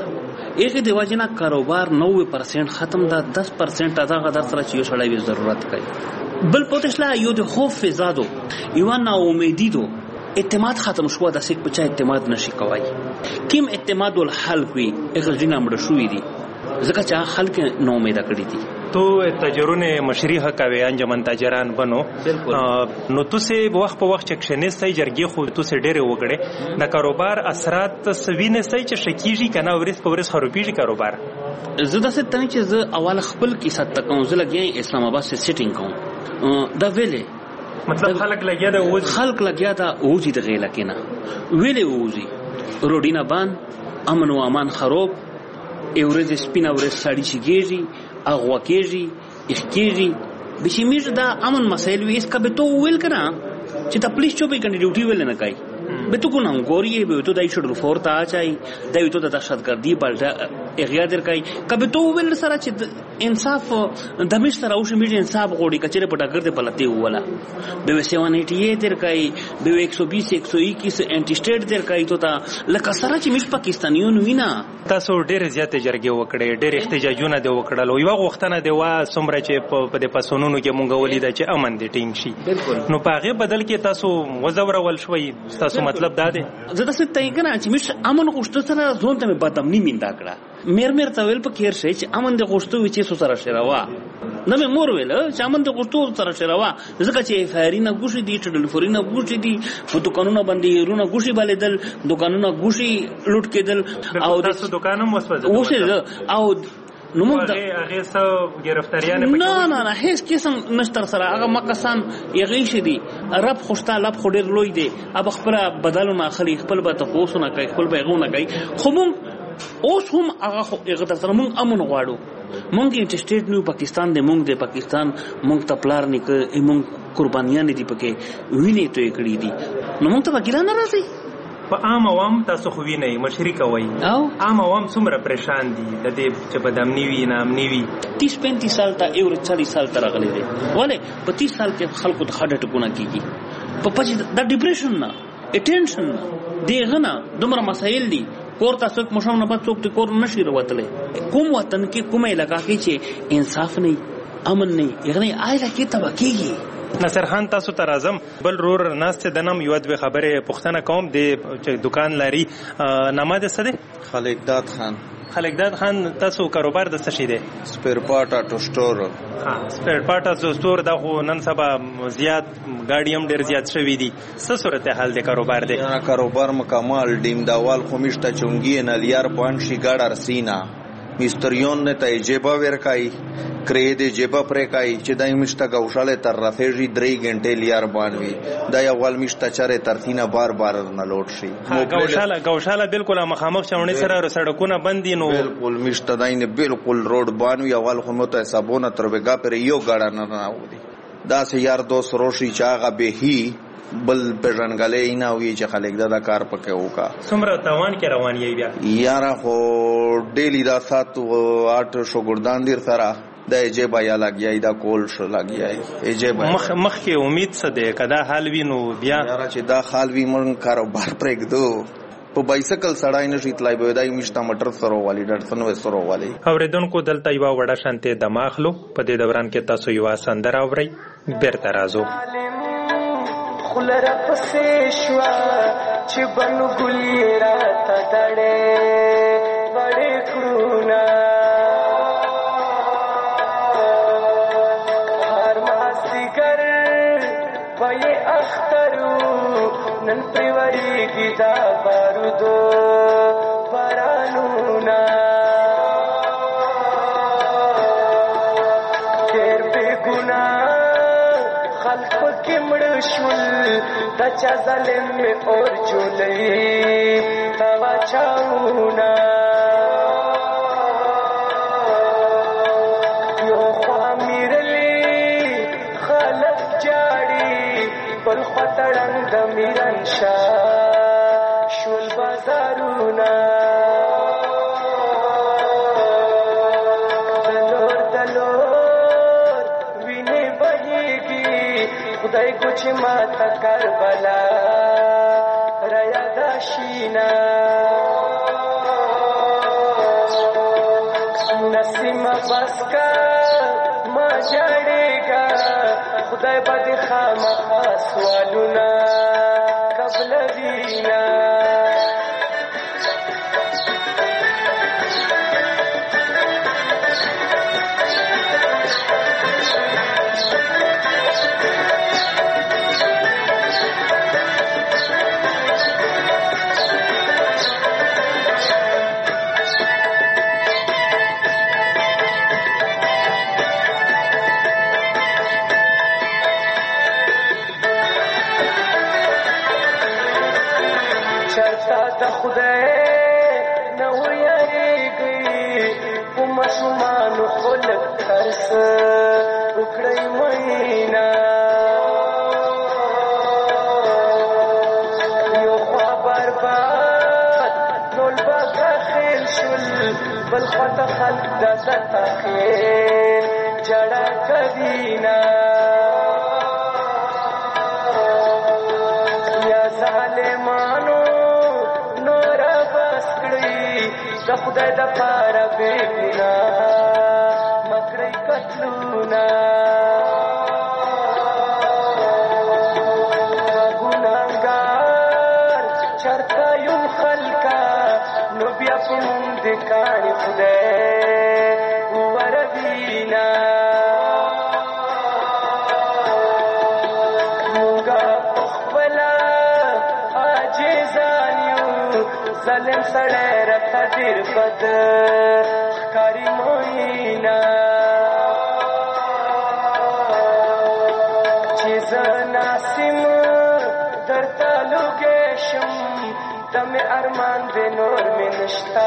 هغه د واجنه کاروبار نوي پرسنټ ختم ده دس پرسنټ ادا غدر سره چې یو سړی ضرورت کوي بل پوتشلا یو د خوف فزادو یو نا امیدی دو اعتماد ختم شو د سیک په چا اعتماد نشي کوي کیم اعتماد ول حل کوي هغه جنا مړ شوې دي ځکه چې خلک نو امید کړی دي تو تاجرون مشری حق کوي انجمن تاجران بنو نو تاسو وخت په وخت چکشنې سي جرګي خو تاسو ډېر وګړي د کاروبار اثرات سوینه سي چې شکیږي کنه ورس په ورس خروپیږي کاروبار زه د ست تنه چې زه اول خپل کې ست تکون زه لګي اسلام آباد سے سیټینګ کوم دا ویلې مطلب خلک لګیا دا اوز خلک لګیا دا اوزي د غیلا کینا ویلې اوزي روډینا بان امن و امان خراب اورز سپینا ورس ساړي شيږي اغوا کېږي اخکېږي بشمیش دا امن مسائل وي اس کا به تو ویل کنا چې تا پولیس چوبې کني ډیوټي ویل نه کوي به تو کو نام ګوري به تو دای شډل فور تا چای دای تو د دهشتګردي پالټا اغیا در کوي کبه تو ویل سره چې انصاف د مش سره او شمیږي انصاف غوړي کچره پټاګر ته پلته ولا به سیون اٹھاسی در کوي به ایک سو بیس ایک سو اکیس انټی سټیټ در کوي تو تا لکه سره چې مش پاکستانیون وینا تاسو ډېر زیاتې جرګې وکړې ډېر احتجاجونه دی وکړل یو وختونه دی وا سمره چې په د پسونونو کې مونږ ولید چې امن دی ټینګ شي نو پاغه بدل کې تاسو وزور ول شوي تاسو مطلب دا دی زه د ست تایګنه چې مش امن غوښته سره ځون ته بدامنی میندا کړه مېر مېر ته ویل په کیر شي چې امن د غوښتو وچې سو سره شراوا نه مې مور ویل چې امن د غوښتو سره شراوا ځکه چې فایرینه ګوشي دي ټډل فورینه ګوشي دي په دکانونو باندې رونه ګوشي بالیدل دکانونو ګوشي لوټ کېدل او تاسو دکانونو وسوځل وسه او نو موږ د هغه څو گرفتاریانه نه نه نه هیڅ قسم نشتر سره هغه مکسان یغی شدي رب خوشتا لب خډیر لوی دی اب خپل بدلونه خلی خپل به تاسو نه کوي خپل به غو نه کوي خو موږ اوس هم هغه هغه تر سره موږ امن غواړو موږ انټرسټیټ نیو پاکستان دی موږ د پاکستان موږ ته پلار نه کوي موږ قربانیان دي پکې ویني ته کړی دي نو موږ ته وکیل نه راځي په عام عوام تاسو خو وینئ مشري کوي او عام عوام څومره پریشان دي د دې چې بدامنی وي نامنی وي تیس پینتیس سال ته یو چالیس سال ته راغلي دي ولې په تیس سال کې خلکو ته خډه ټکونه کیږي په پچ د ډیپریشن نه اټینشن نه دیغه نه دومره مسایل دي کور تاسو مشام نه پات څوک کور نشي وروتلې کوم وطن کې کومه علاقہ کې چې انصاف نه امن نه یغنی آیله کې تبکیږي نصر خان تاسو ته راځم بل رور ناست دنم یو د خبره پښتنه قوم د دکان لري نامه ده څه ده خالقداد خان خالقداد خان تاسو کاروبار د څه شي ده سپیر پارټ اټو سٹور ها سپیر پارټ اټو سٹور دا خو نن سبا زیات گاډي هم ډیر زیات شوی دي څه صورت حال د کاروبار ده نه کاروبار مکمل ډیم داوال خو مشته چونګي نه لیار پوان شي ګاډ ارسینا مستریون نه ته جيبا ورکای کرې دې جيبا پرې کای چې دای مشته غوښاله تر رافېږي درې غنټې لیار باندې دا یو ول مشته چره ترتینه بار بار نه لوټ شي غوښاله غوښاله بالکل مخامخ چاونې سره سړکونه بندي نو بالکل مشته دای نه بالکل روډ باندې یو ول خو مو ته حسابونه تر وګا پر یو غاړه نه راوړي دا سه یار دوست روشي چاغه به هی بل پرنګلې نه وی چې خلک دا کار پکې وکا څومره توان کې روان یې بیا یاره خو ډیلی دا سات او آټ شوګردان دیر سره د ایجبا یا لګیای دا کول شو لګیای ایجبا مخ مخ کې امید څه ده کدا حال وینو بیا یاره چې دا حال وی مونږ کاروبار پرېږدو په بایسکل سړای نشي تلای به دای مشته موټر سره والی ډرسن و سره والی اوریدونکو دلته یو وړه شانته دماغلو په دې دوران کې تاسو یو سندره اورئ بیرته راځو خلر پسې شوا چې بنو ګلې راته دړې وړې کړونا هر مازدیګر پې اخترو نن پریوړېږي دا بارودو بارانونا ډېر بېګناه خلق پکې مړ شول دا چا ظالم میں اور جولئی توا چاونا یو خوا میرلی خلق جاڑی بل خطرن دا میرن شا شول بازارونا دلور دلور وینے بہیگی خدای کچھ ماتا کربلا ریا داشینا بس کا ما جړېږه خدای به دې خامخا سوالونه قبل وینا بل خطا خلق د تخیر جڑا کبینا یا ظالمانو نور بسکړي د خدای د پاره بینا مکرې کتلونا ګناګار چرته یو خلقا نو بیا په دکانی خدای وردینا مونگا پخبلا آجیزانیو ظلم سڑے رتا دیر بد خکاری موینا چیز ناسم در تالو گیشم دم ارمان دے نور میں نشتا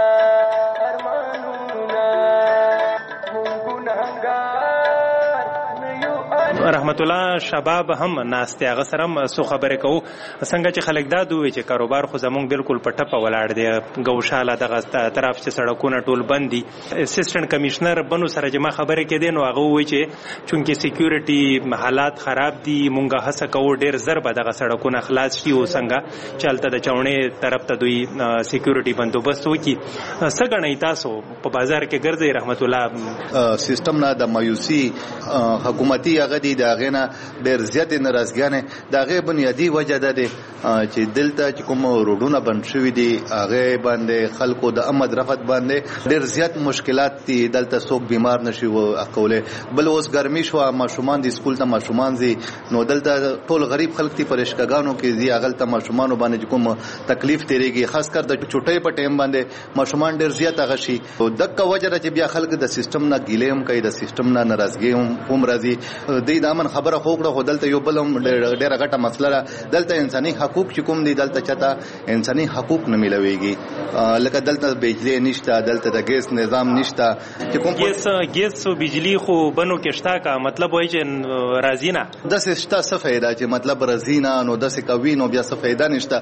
رحمت الله شباب هم ناستي هغه سره سو خبرې کوو څنګه چې خلک دا دوی چې کاروبار خو زمونږ بالکل په ټپه ولاړ دی ګوشاله دغه طرف چې سړکونه ټول بند دي اسسټنټ کمشنر بنو سره چې ما خبرې کې دي نو هغه وایي چې چونکې سکیورټي حالات خراب دي مونږه هڅه کوو ډېر زر به دغه سړکونه خلاص شي او څنګه چلته د چاونې طرف ته دوی سکیورټي بندوبست وکړي څه ګڼئ تاسو په بازار کې ګرځئ رحمت الله سیستم نه د مایوسي حکومتي هغه دي د هغې نه ډېر زیاتې ناراضګیانې د هغې بنیادي وجه ده دی چې دلته چې کوم روډونه بند شوي دي هغې باندې خلکو د امد رفت باندې ډېر زیات مشکلات دي دلته څوک بیمار نشي کولی بل اوس ګرمي شوه ماشومان دي سکول ته ماشومان ځي نو دلته ټول غریب خلک دي په رشکهګانو کې ځي هغلته ماشومانو باندې چې کوم تکلیف تېرېږي خاص کر د چوټۍ په ټایم باندې ماشومان ډېر زیات هغه شي دغه وجه ده چې بیا خلک د سیستم نه ګیلې هم کوي د سیستم نه ناراضګي هم راځي دی د امن خبره خو کړه خو دلته یو بل هم ډېره غټه مسله ده دلته انساني حقوق چې کوم دي دلته چاته انساني حقوق نه میلاویږي لکه دلته بجلی نشته دلته د ګیس نظام نشته چې کوم ګیس ګیس او بجلی خو بنو کې شته کا مطلب وایي چې راځي نه داسې شته څه فایده چې مطلب راځي نه نو داسې کوي نو بیا څه فایده نشته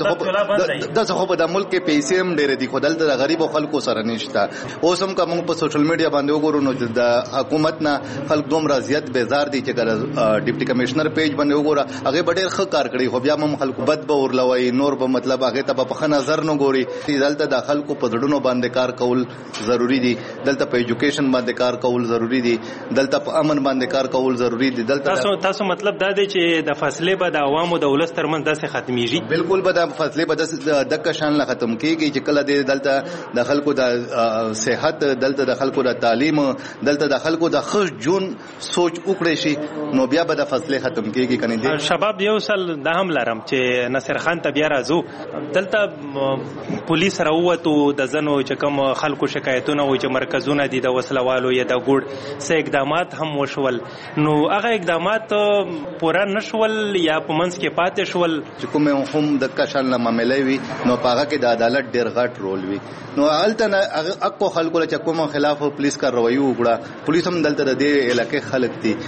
داسې خو په د ملک کې پیسې هم ډېرې دي خو دلته د غریبو خلکو سره نشته اوس هم که موږ په سوشل میډیا باندې وګورو نو د حکومت نه خلک دومره زیات بیزار دي چې ډیپټي کمشنر پیج باندې وګوره هغه به ډېر ښه کار کړی خو بیا هم خلکو بد به ورلوي نور به مطلب هغه ته په ښه نظر نه ګوري دلته د خلکو په زړونو باندې کار کول ضروری دي دلته په ایجوکیشن باندې کار کول ضروری دي دلته په امن باندې کار کول ضروری دي دلته تاسو تاسو مطلب دا دی چې د فاصله به د عوامو د ولس ترمنځ داسې ختميږي بالکل به د فاصله به د دغه شان لا ختم کیږي چې کله د دلته د خلکو د صحت دلته د خلکو د تعلیم دلته د خلکو د ښه جون سوچ وکړي شي نو بیا به د فاصله ختم کیږي کني دي شباب یو سل د هم لرم چې نصر خان ته بیا راځو دلته پولیس راووتو د زنو چې کوم خلکو شکایتونه و چې مرکزونه دي د وسلوالو یا د ګوډ سه اقدامات هم وشول نو هغه اقدامات پوره نشول یا په منځ کې پاتې شول چې کوم هم د کشل نه معاملې وي نو پاغه کې د عدالت ډیر غټ رول وي نو الته اکو خلکو چې کوم خلاف پولیس کاروایی وکړه پولیس هم دلته د دې علاقې خلک دي چې کوم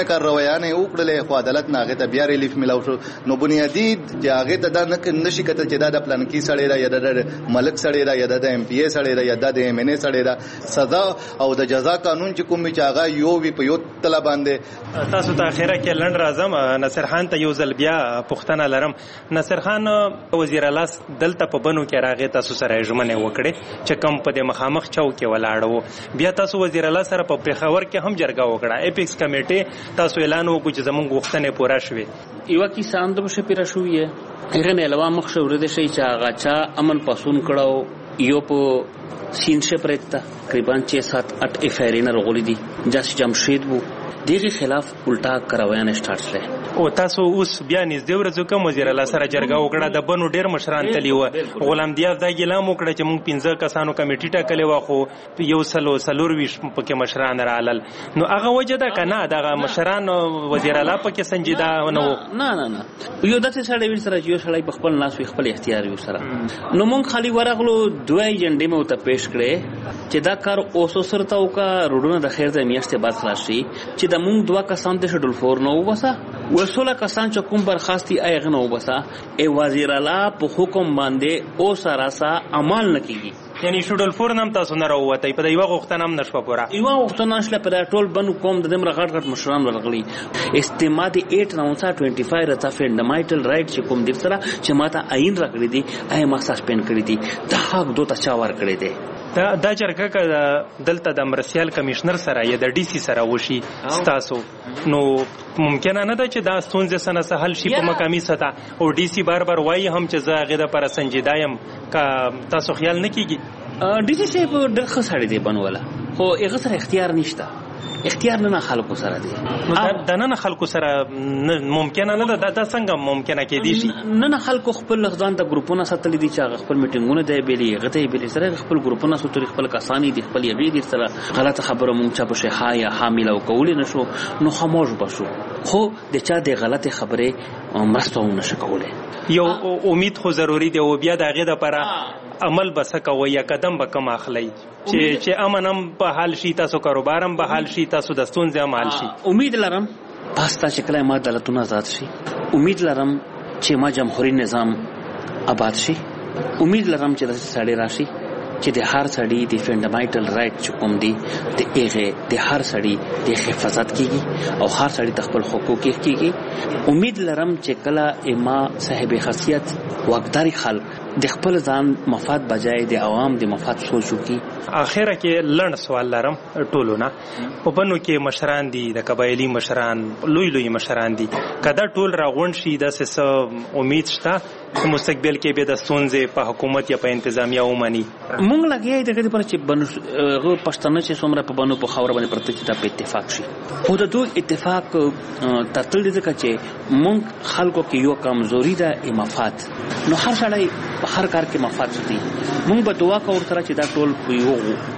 کومه کاروایانه وکړلې خو عدالت نه هغه ته بیا ریلیف ملاو شو. نو بنیادی چې هغه ته دا نه نشي کته چې دا د پلان کې سړی را یا د ملک سړی را یا د ایم پی ای سړی را یا د ایم ان ای سړی را سزا او د جزا قانون چې کوم چې هغه یو وی په یو تل باندې. تاسو ته اخیره کې لند راځم نصر خان ته یو ځل بیا پښتنه لرم. نصر خان وزیر اعلی دلته په بنو کې راغی تاسو سره ژمنه وکړي چې کم په د مخامخ چوک کې ولاړو. بیا تاسو وزیر اعلی سره په پیښور کې هم جرګه وکړه. اپیکس کمیټه تاسو اعلان وکړ چې زموږ غوښتنې پوره شوې. یو کیسه هم د شپیره شوې هغه نه علاوه مخ شو ورته شي چې هغه چا امن پاسون کړو یو په سینشه پرتا تقریبا छह सात आठ اف آر نه رغولې دي جاسي جمشید وو دغه خلاف الټا کراویان سٹارټ شله. او تاسو اوس بیا نږدې ورځو کوم وزیر اعلی سره جرګه وکړه د بنو ډیر مشران تلی و غلام دیاف دا ګلام وکړه چې مونږ پنځه کسانو کمیټه ټاکلې و خو یو سلو سلور ویش پکې مشران رالل. نو هغه وجه دا کنه دغه مشران وزیر اعلی پکې سنجیده نه و. نه نه نه یو داسې سړی وی سره یو سړی په خپل ناس خپل اختیار یو سره. نو مونږ خالي ورغلو دوه ایجنډې مو ته پیش کړې چې دا کار اوسو سره تا وکا روډونه د خیر د میاشتې بعد خلاصي چې د مونږ دوه کسان د شډول فور نو وبسا وسوله کسان چې کوم برخاستي ایغه نو وبسا ای وزیر اعلی په حکم باندې او سراسا عمل نکېږي. یعنی شډول فور نام تاسو نه راوته په یو غوښتنه هم نشو پورا یو غوښتنه نشله په ټول بنو کوم د دمر غټ غټ مشران ورغلي استماد اټ نو پنځه پنځه رتا فندامنټل رائټ چې کوم د سره چې ماته عین راکړي دي اي ما سسپند کړی دي دا حق دوه تا چاور کړی دي. دا د جرګه ک دلته د مرسیال کمشنر سره یا د ډي سي سره وشي تاسو نو ممکن نه ده چې دا ستونزه سره سهل شي په مقامي سطح او ډي سي بار بار وایي هم چې زه غیده پر سنجیدایم کا تاسو خیال نه کیږي. ډي سي صاحب ډېر خسړې دی بنوله خو هغه سره اختیار نشته. اختیار نه خلکو سره دی د نه خلکو سره ممکن نه ده دا څنګه ممکنه کې دي شي. نه خلکو خپل ځان د ګروپونو ساتل دي چې خپل میټینګونه دی بیلی غته بیلی سره خپل ګروپونو ساتل خپل کسانی دي خپل یغې دي سره غلطه خبره مونږ چا په شي یا حامل او کول نه شو نو خاموش بشو خو د چا د غلطه خبره مرستونه نشه کوله. یو امید خو ضروری دی او بیا دغه د لپاره عمل بس کوي یا قدم به کم اخلي چې چې امنم په حال شي تاسو کاروبارم به حال شي تاسو د ستونزې هم حال شي. امید لرم پاستا چې کله ما دولتونه آزاد شي امید لرم چې ما جمهوریت نظام آباد شي امید لرم چې د سړی راشي چې د هر سړی د فندامنټل رائټ چې کوم دي د هغه د هر سړی د حفاظت کیږي او هر سړی د خپل حقوق کیږي. امید لرم چې کله ما صاحب خاصیت واقداري خلک د خپل ځان مفاد بجای د عوام د مفاد سوچو کی. اخره کې لړ سوال لرم ټولونه په بنو کې مشران دي د قبایلی مشران لوی لوی مشران دي کدا ټول راغون شي د سس امید شته مستقبل کې به د ستونزې په حکومت یا په انتظامیه ومني. مونږ لګي دغه پر چې بنو غو پښتنه چې څومره په بنو په خاور باندې پرته چې په اتفاق شي خو د دوه اتفاق ترتل دي چې مونږ خلکو کې یو کمزوري ده مفاد نو هر شړای په هر کار کې مفاد دي. مونږ به دعا کوو سره چې دا ټول په یو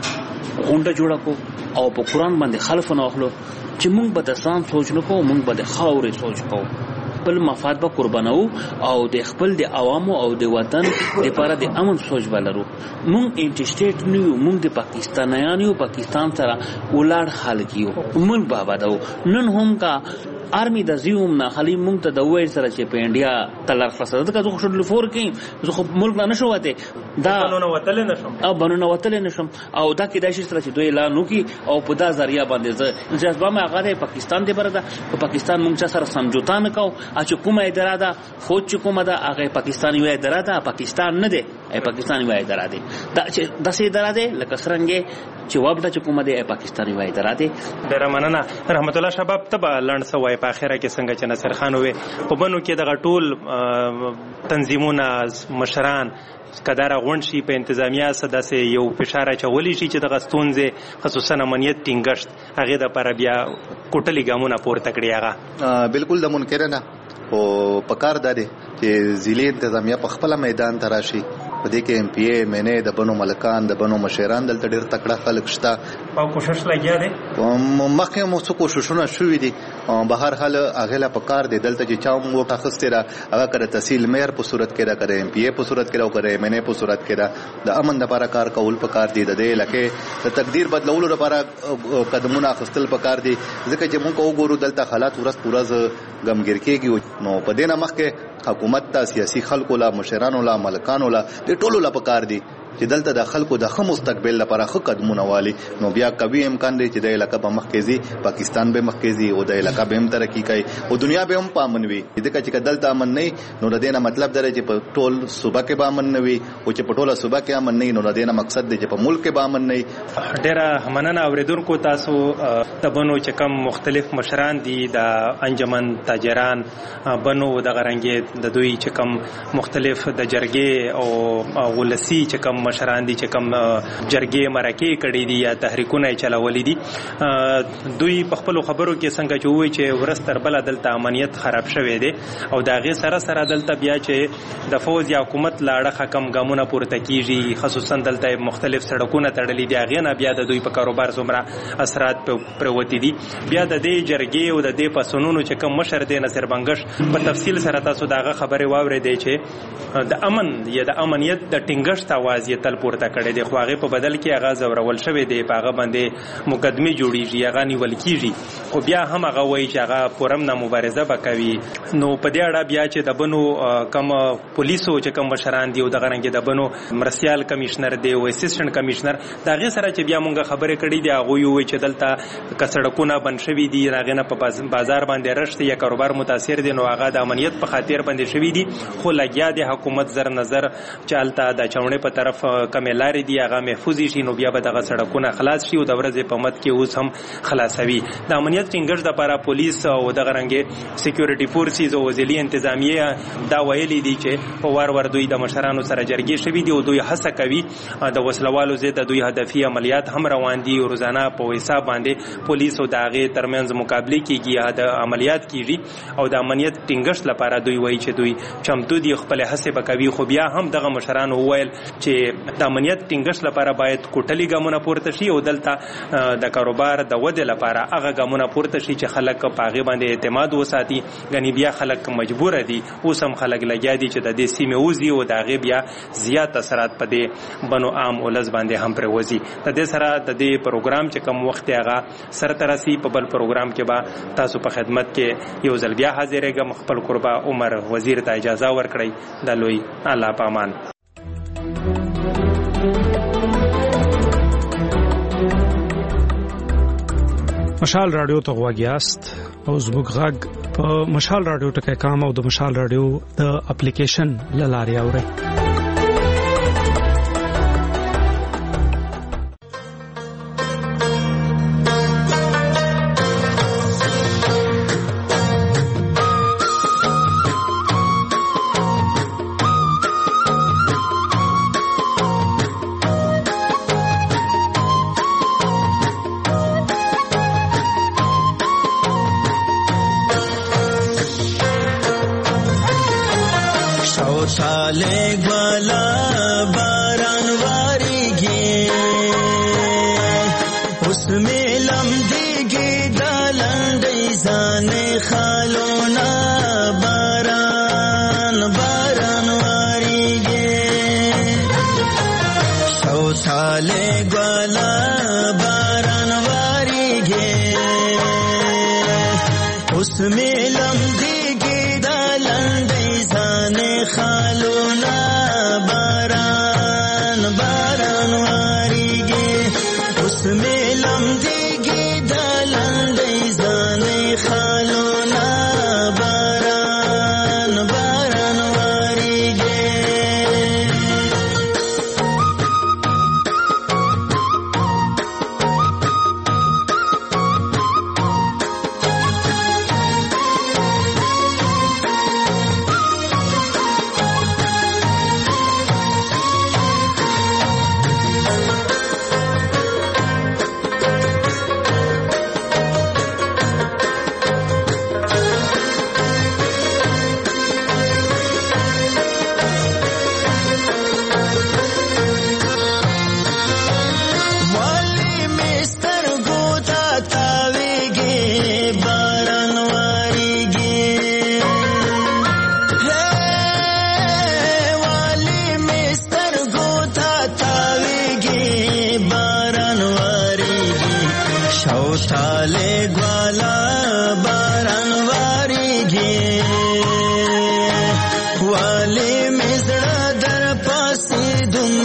غونډه جوړه کو او په قران باندې خلف نه اخلو چې مونږ به د ځان سوچ نه کوو مونږ به د خاورې سوچ کوو خپل مفاد به قربانو او د خپل د عوامو او د وطن لپاره د امن سوچ ولرو. مونږ انټی سټیټ نیو مونږ د پاکستانیانو پاکستان سره ولړ حل کیو مونږ بابا دو نن هم کا آرمی د زیوم نه خلی مونږ ته د وای سره چې په انډیا تلر خسرت کا زه شډل فور کې زه خو ملک نه شو وته دا بنونه وتل نشم او بنونه وتل نشم او دا کې د شي سره چې دوی اعلان وکي او په دا ذریعہ باندې زه جذبه ما غره پاکستان دی بردا په پاکستان مونږ سره سمجوتا نه کو چې کومه اداره ده فوج چې کومه ده هغه پاکستاني وای اداره ده پاکستان نه دی ای پاکستاني وای اداره ده دا چې د سي اداره ده لکه سرنګي چې وابټه چې کومه ده ای پاکستاني وای اداره ده. ډیر مننه رحمت الله شباب تبا لړن سوای په اخره کې څنګه چې نصر خان وې په بنو کې دغه ټول تنظیمونه مشران کدار غونډ شي په انتظامیه سداسه یو فشار چولی شي چې دغه ستونزې خصوصا امنیت ټینګشت هغه د پر بیا کوټلی ګامونه پورته کړی هغه بالکل د منکر نه او پکار ده چې ضلع انتظامیه په خپل میدان تراشي په دې کې ام پی ای منه د بنو ملکان د بنو مشران دلته ډېر تکړه خلک شته او کوشش لګیا دي مخکې مو څه کوششونه شوي دي په هر حال هغه لا پکار دی دلته چې چا مو تخصص را هغه کړه تحصیل مهر په صورت کې را کړه ام پی ای په صورت کې را کړه منه په صورت کې را د امن لپاره کار کول پکار دی د دې لکه د تقدیر بدلولو لپاره قدمونه اخیستل پکار دي ځکه چې موږ وګورو دلته حالات ورځ ورځ غمګیر کېږي نو په دې نه مخکې حکومت ته سیاسي خلکو لا مشرانو لا ملکانو لا د ټولو لا پکار دي چې دلته د خلکو د ښه مستقبل لپاره ښه قدمونه والي نو بیا قوي امکان دی چې د علاقه به مخکې ځي پاکستان به مخکې ځي او د علاقه به هم ترقي کوي او دنیا به هم په امن وي ځکه چې دلته امن نه نو د دې نه مطلب دی چې په ټول صوبه کې به امن نه وي او چې په ټوله صوبه کې امن نه نو د دې نه مقصد دی چې په ملک کې به امن نه وي. ډېره مننه اوریدونکو تاسو د بنو چې کوم مختلف مشران دي د انجمن تاجران بنو د غرنګې د دوی چې کوم مختلف د جرګې او ولسی چې کوم مشران دي چې کوم جرګې مرکې کړي دي یا تحریکونه چلولي دي دوی په خپل خبرو کې څنګه چې وایي چې ورستر بل دلته امنیت خراب شوی دی او دا غي سره سره دلته بیا چې د فوج یا حکومت لاړه حکم ګامونه پورته کیږي خصوصا دلته مختلف سړکونه تړلي دي هغه نه بیا د دوی په کاروبار زمره اثرات پروتې دي بیا د دې جرګې او د دې پسونونو چې کوم مشر دی نصر بنگش په تفصیل سره تاسو داغه خبره واوري دی چې د امن یا د امنیت د ټینګښت आवाज یې تل پورته کړی دی خو هغه په بدل کې هغه زورول شوی دی په هغه باندې مقدمه جوړیږي هغه نیول کیږي خو بیا هم هغه وایي چې هغه پرم نه مبارزه وکوي نو په دې اړه بیا چې د بنو کم پولیسو چې کوم مشران دی او د غرنګ د بنو مرسیال کمشنر دی او اسسټنټ کمشنر دا غي سره چې بیا مونږه خبرې کړې دی هغه وایي چې دلته کسړکونه بند شوی دي هغه نه په بازار باندې رشت یا کاروبار متاثر دي نو هغه د امنیت په خاطر باندې شوی دي خو لګیا دی حکومت زر نظر چالتا د چاونې په طرف کمې لارې دي هغه محفوظ شي نو بیا به دغه سړکونه خلاص شي او د ورځې په مت کې اوس هم خلاصوي د امنیت ټینګښت لپاره پولیس او د غرنګ سکیورټي فورسز او ځلي انتظامیه دا ویلي دي چې په وار ور دوی د مشرانو سره جرګې شوي دي او دوی هڅه کوي د وسلوالو زید د دوی هدفي عملیات هم روان دي روزانه په حساب باندې پولیس او داغه ترمنځ مقابله کیږي د عملیات کیږي او د امنیت ټینګښت لپاره دوی وایي چې دوی چمتو دي خپل هڅه وکوي خو بیا هم دغه مشرانو وویل چې د امنیت ټینګښت لپاره باید کوټلي ګامونه پورته شي او دلته د کاروبار د ودې لپاره هغه ګامونه پورته شي چې خلک په هغه باندې اعتماد وساتي غني بیا خلک مجبور دي اوس هم خلک لګیا دي چې د دې سیمه وزي او د هغه بیا زیات اثرات پدې بنو عام ولز باندې هم پروزي د دې سره د دې پروګرام چې کوم وخت هغه سر ترسي په بل پروګرام کې به تاسو په خدمت کې یو ځل بیا حاضرېږم خپل قربا عمر وزیر ته اجازه ورکړئ د لوی الله پامان. مشال رادیو ته غواګیاست او زموږ غږ په مشال رادیو ټکي کام او د مشال رادیو د اپلیکیشن لاري اوري.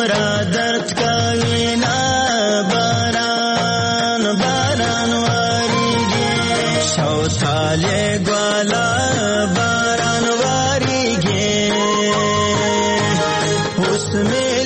را درد کوي نا باران باران واریږي شوتاله ګوالا باران واریږي اوس مې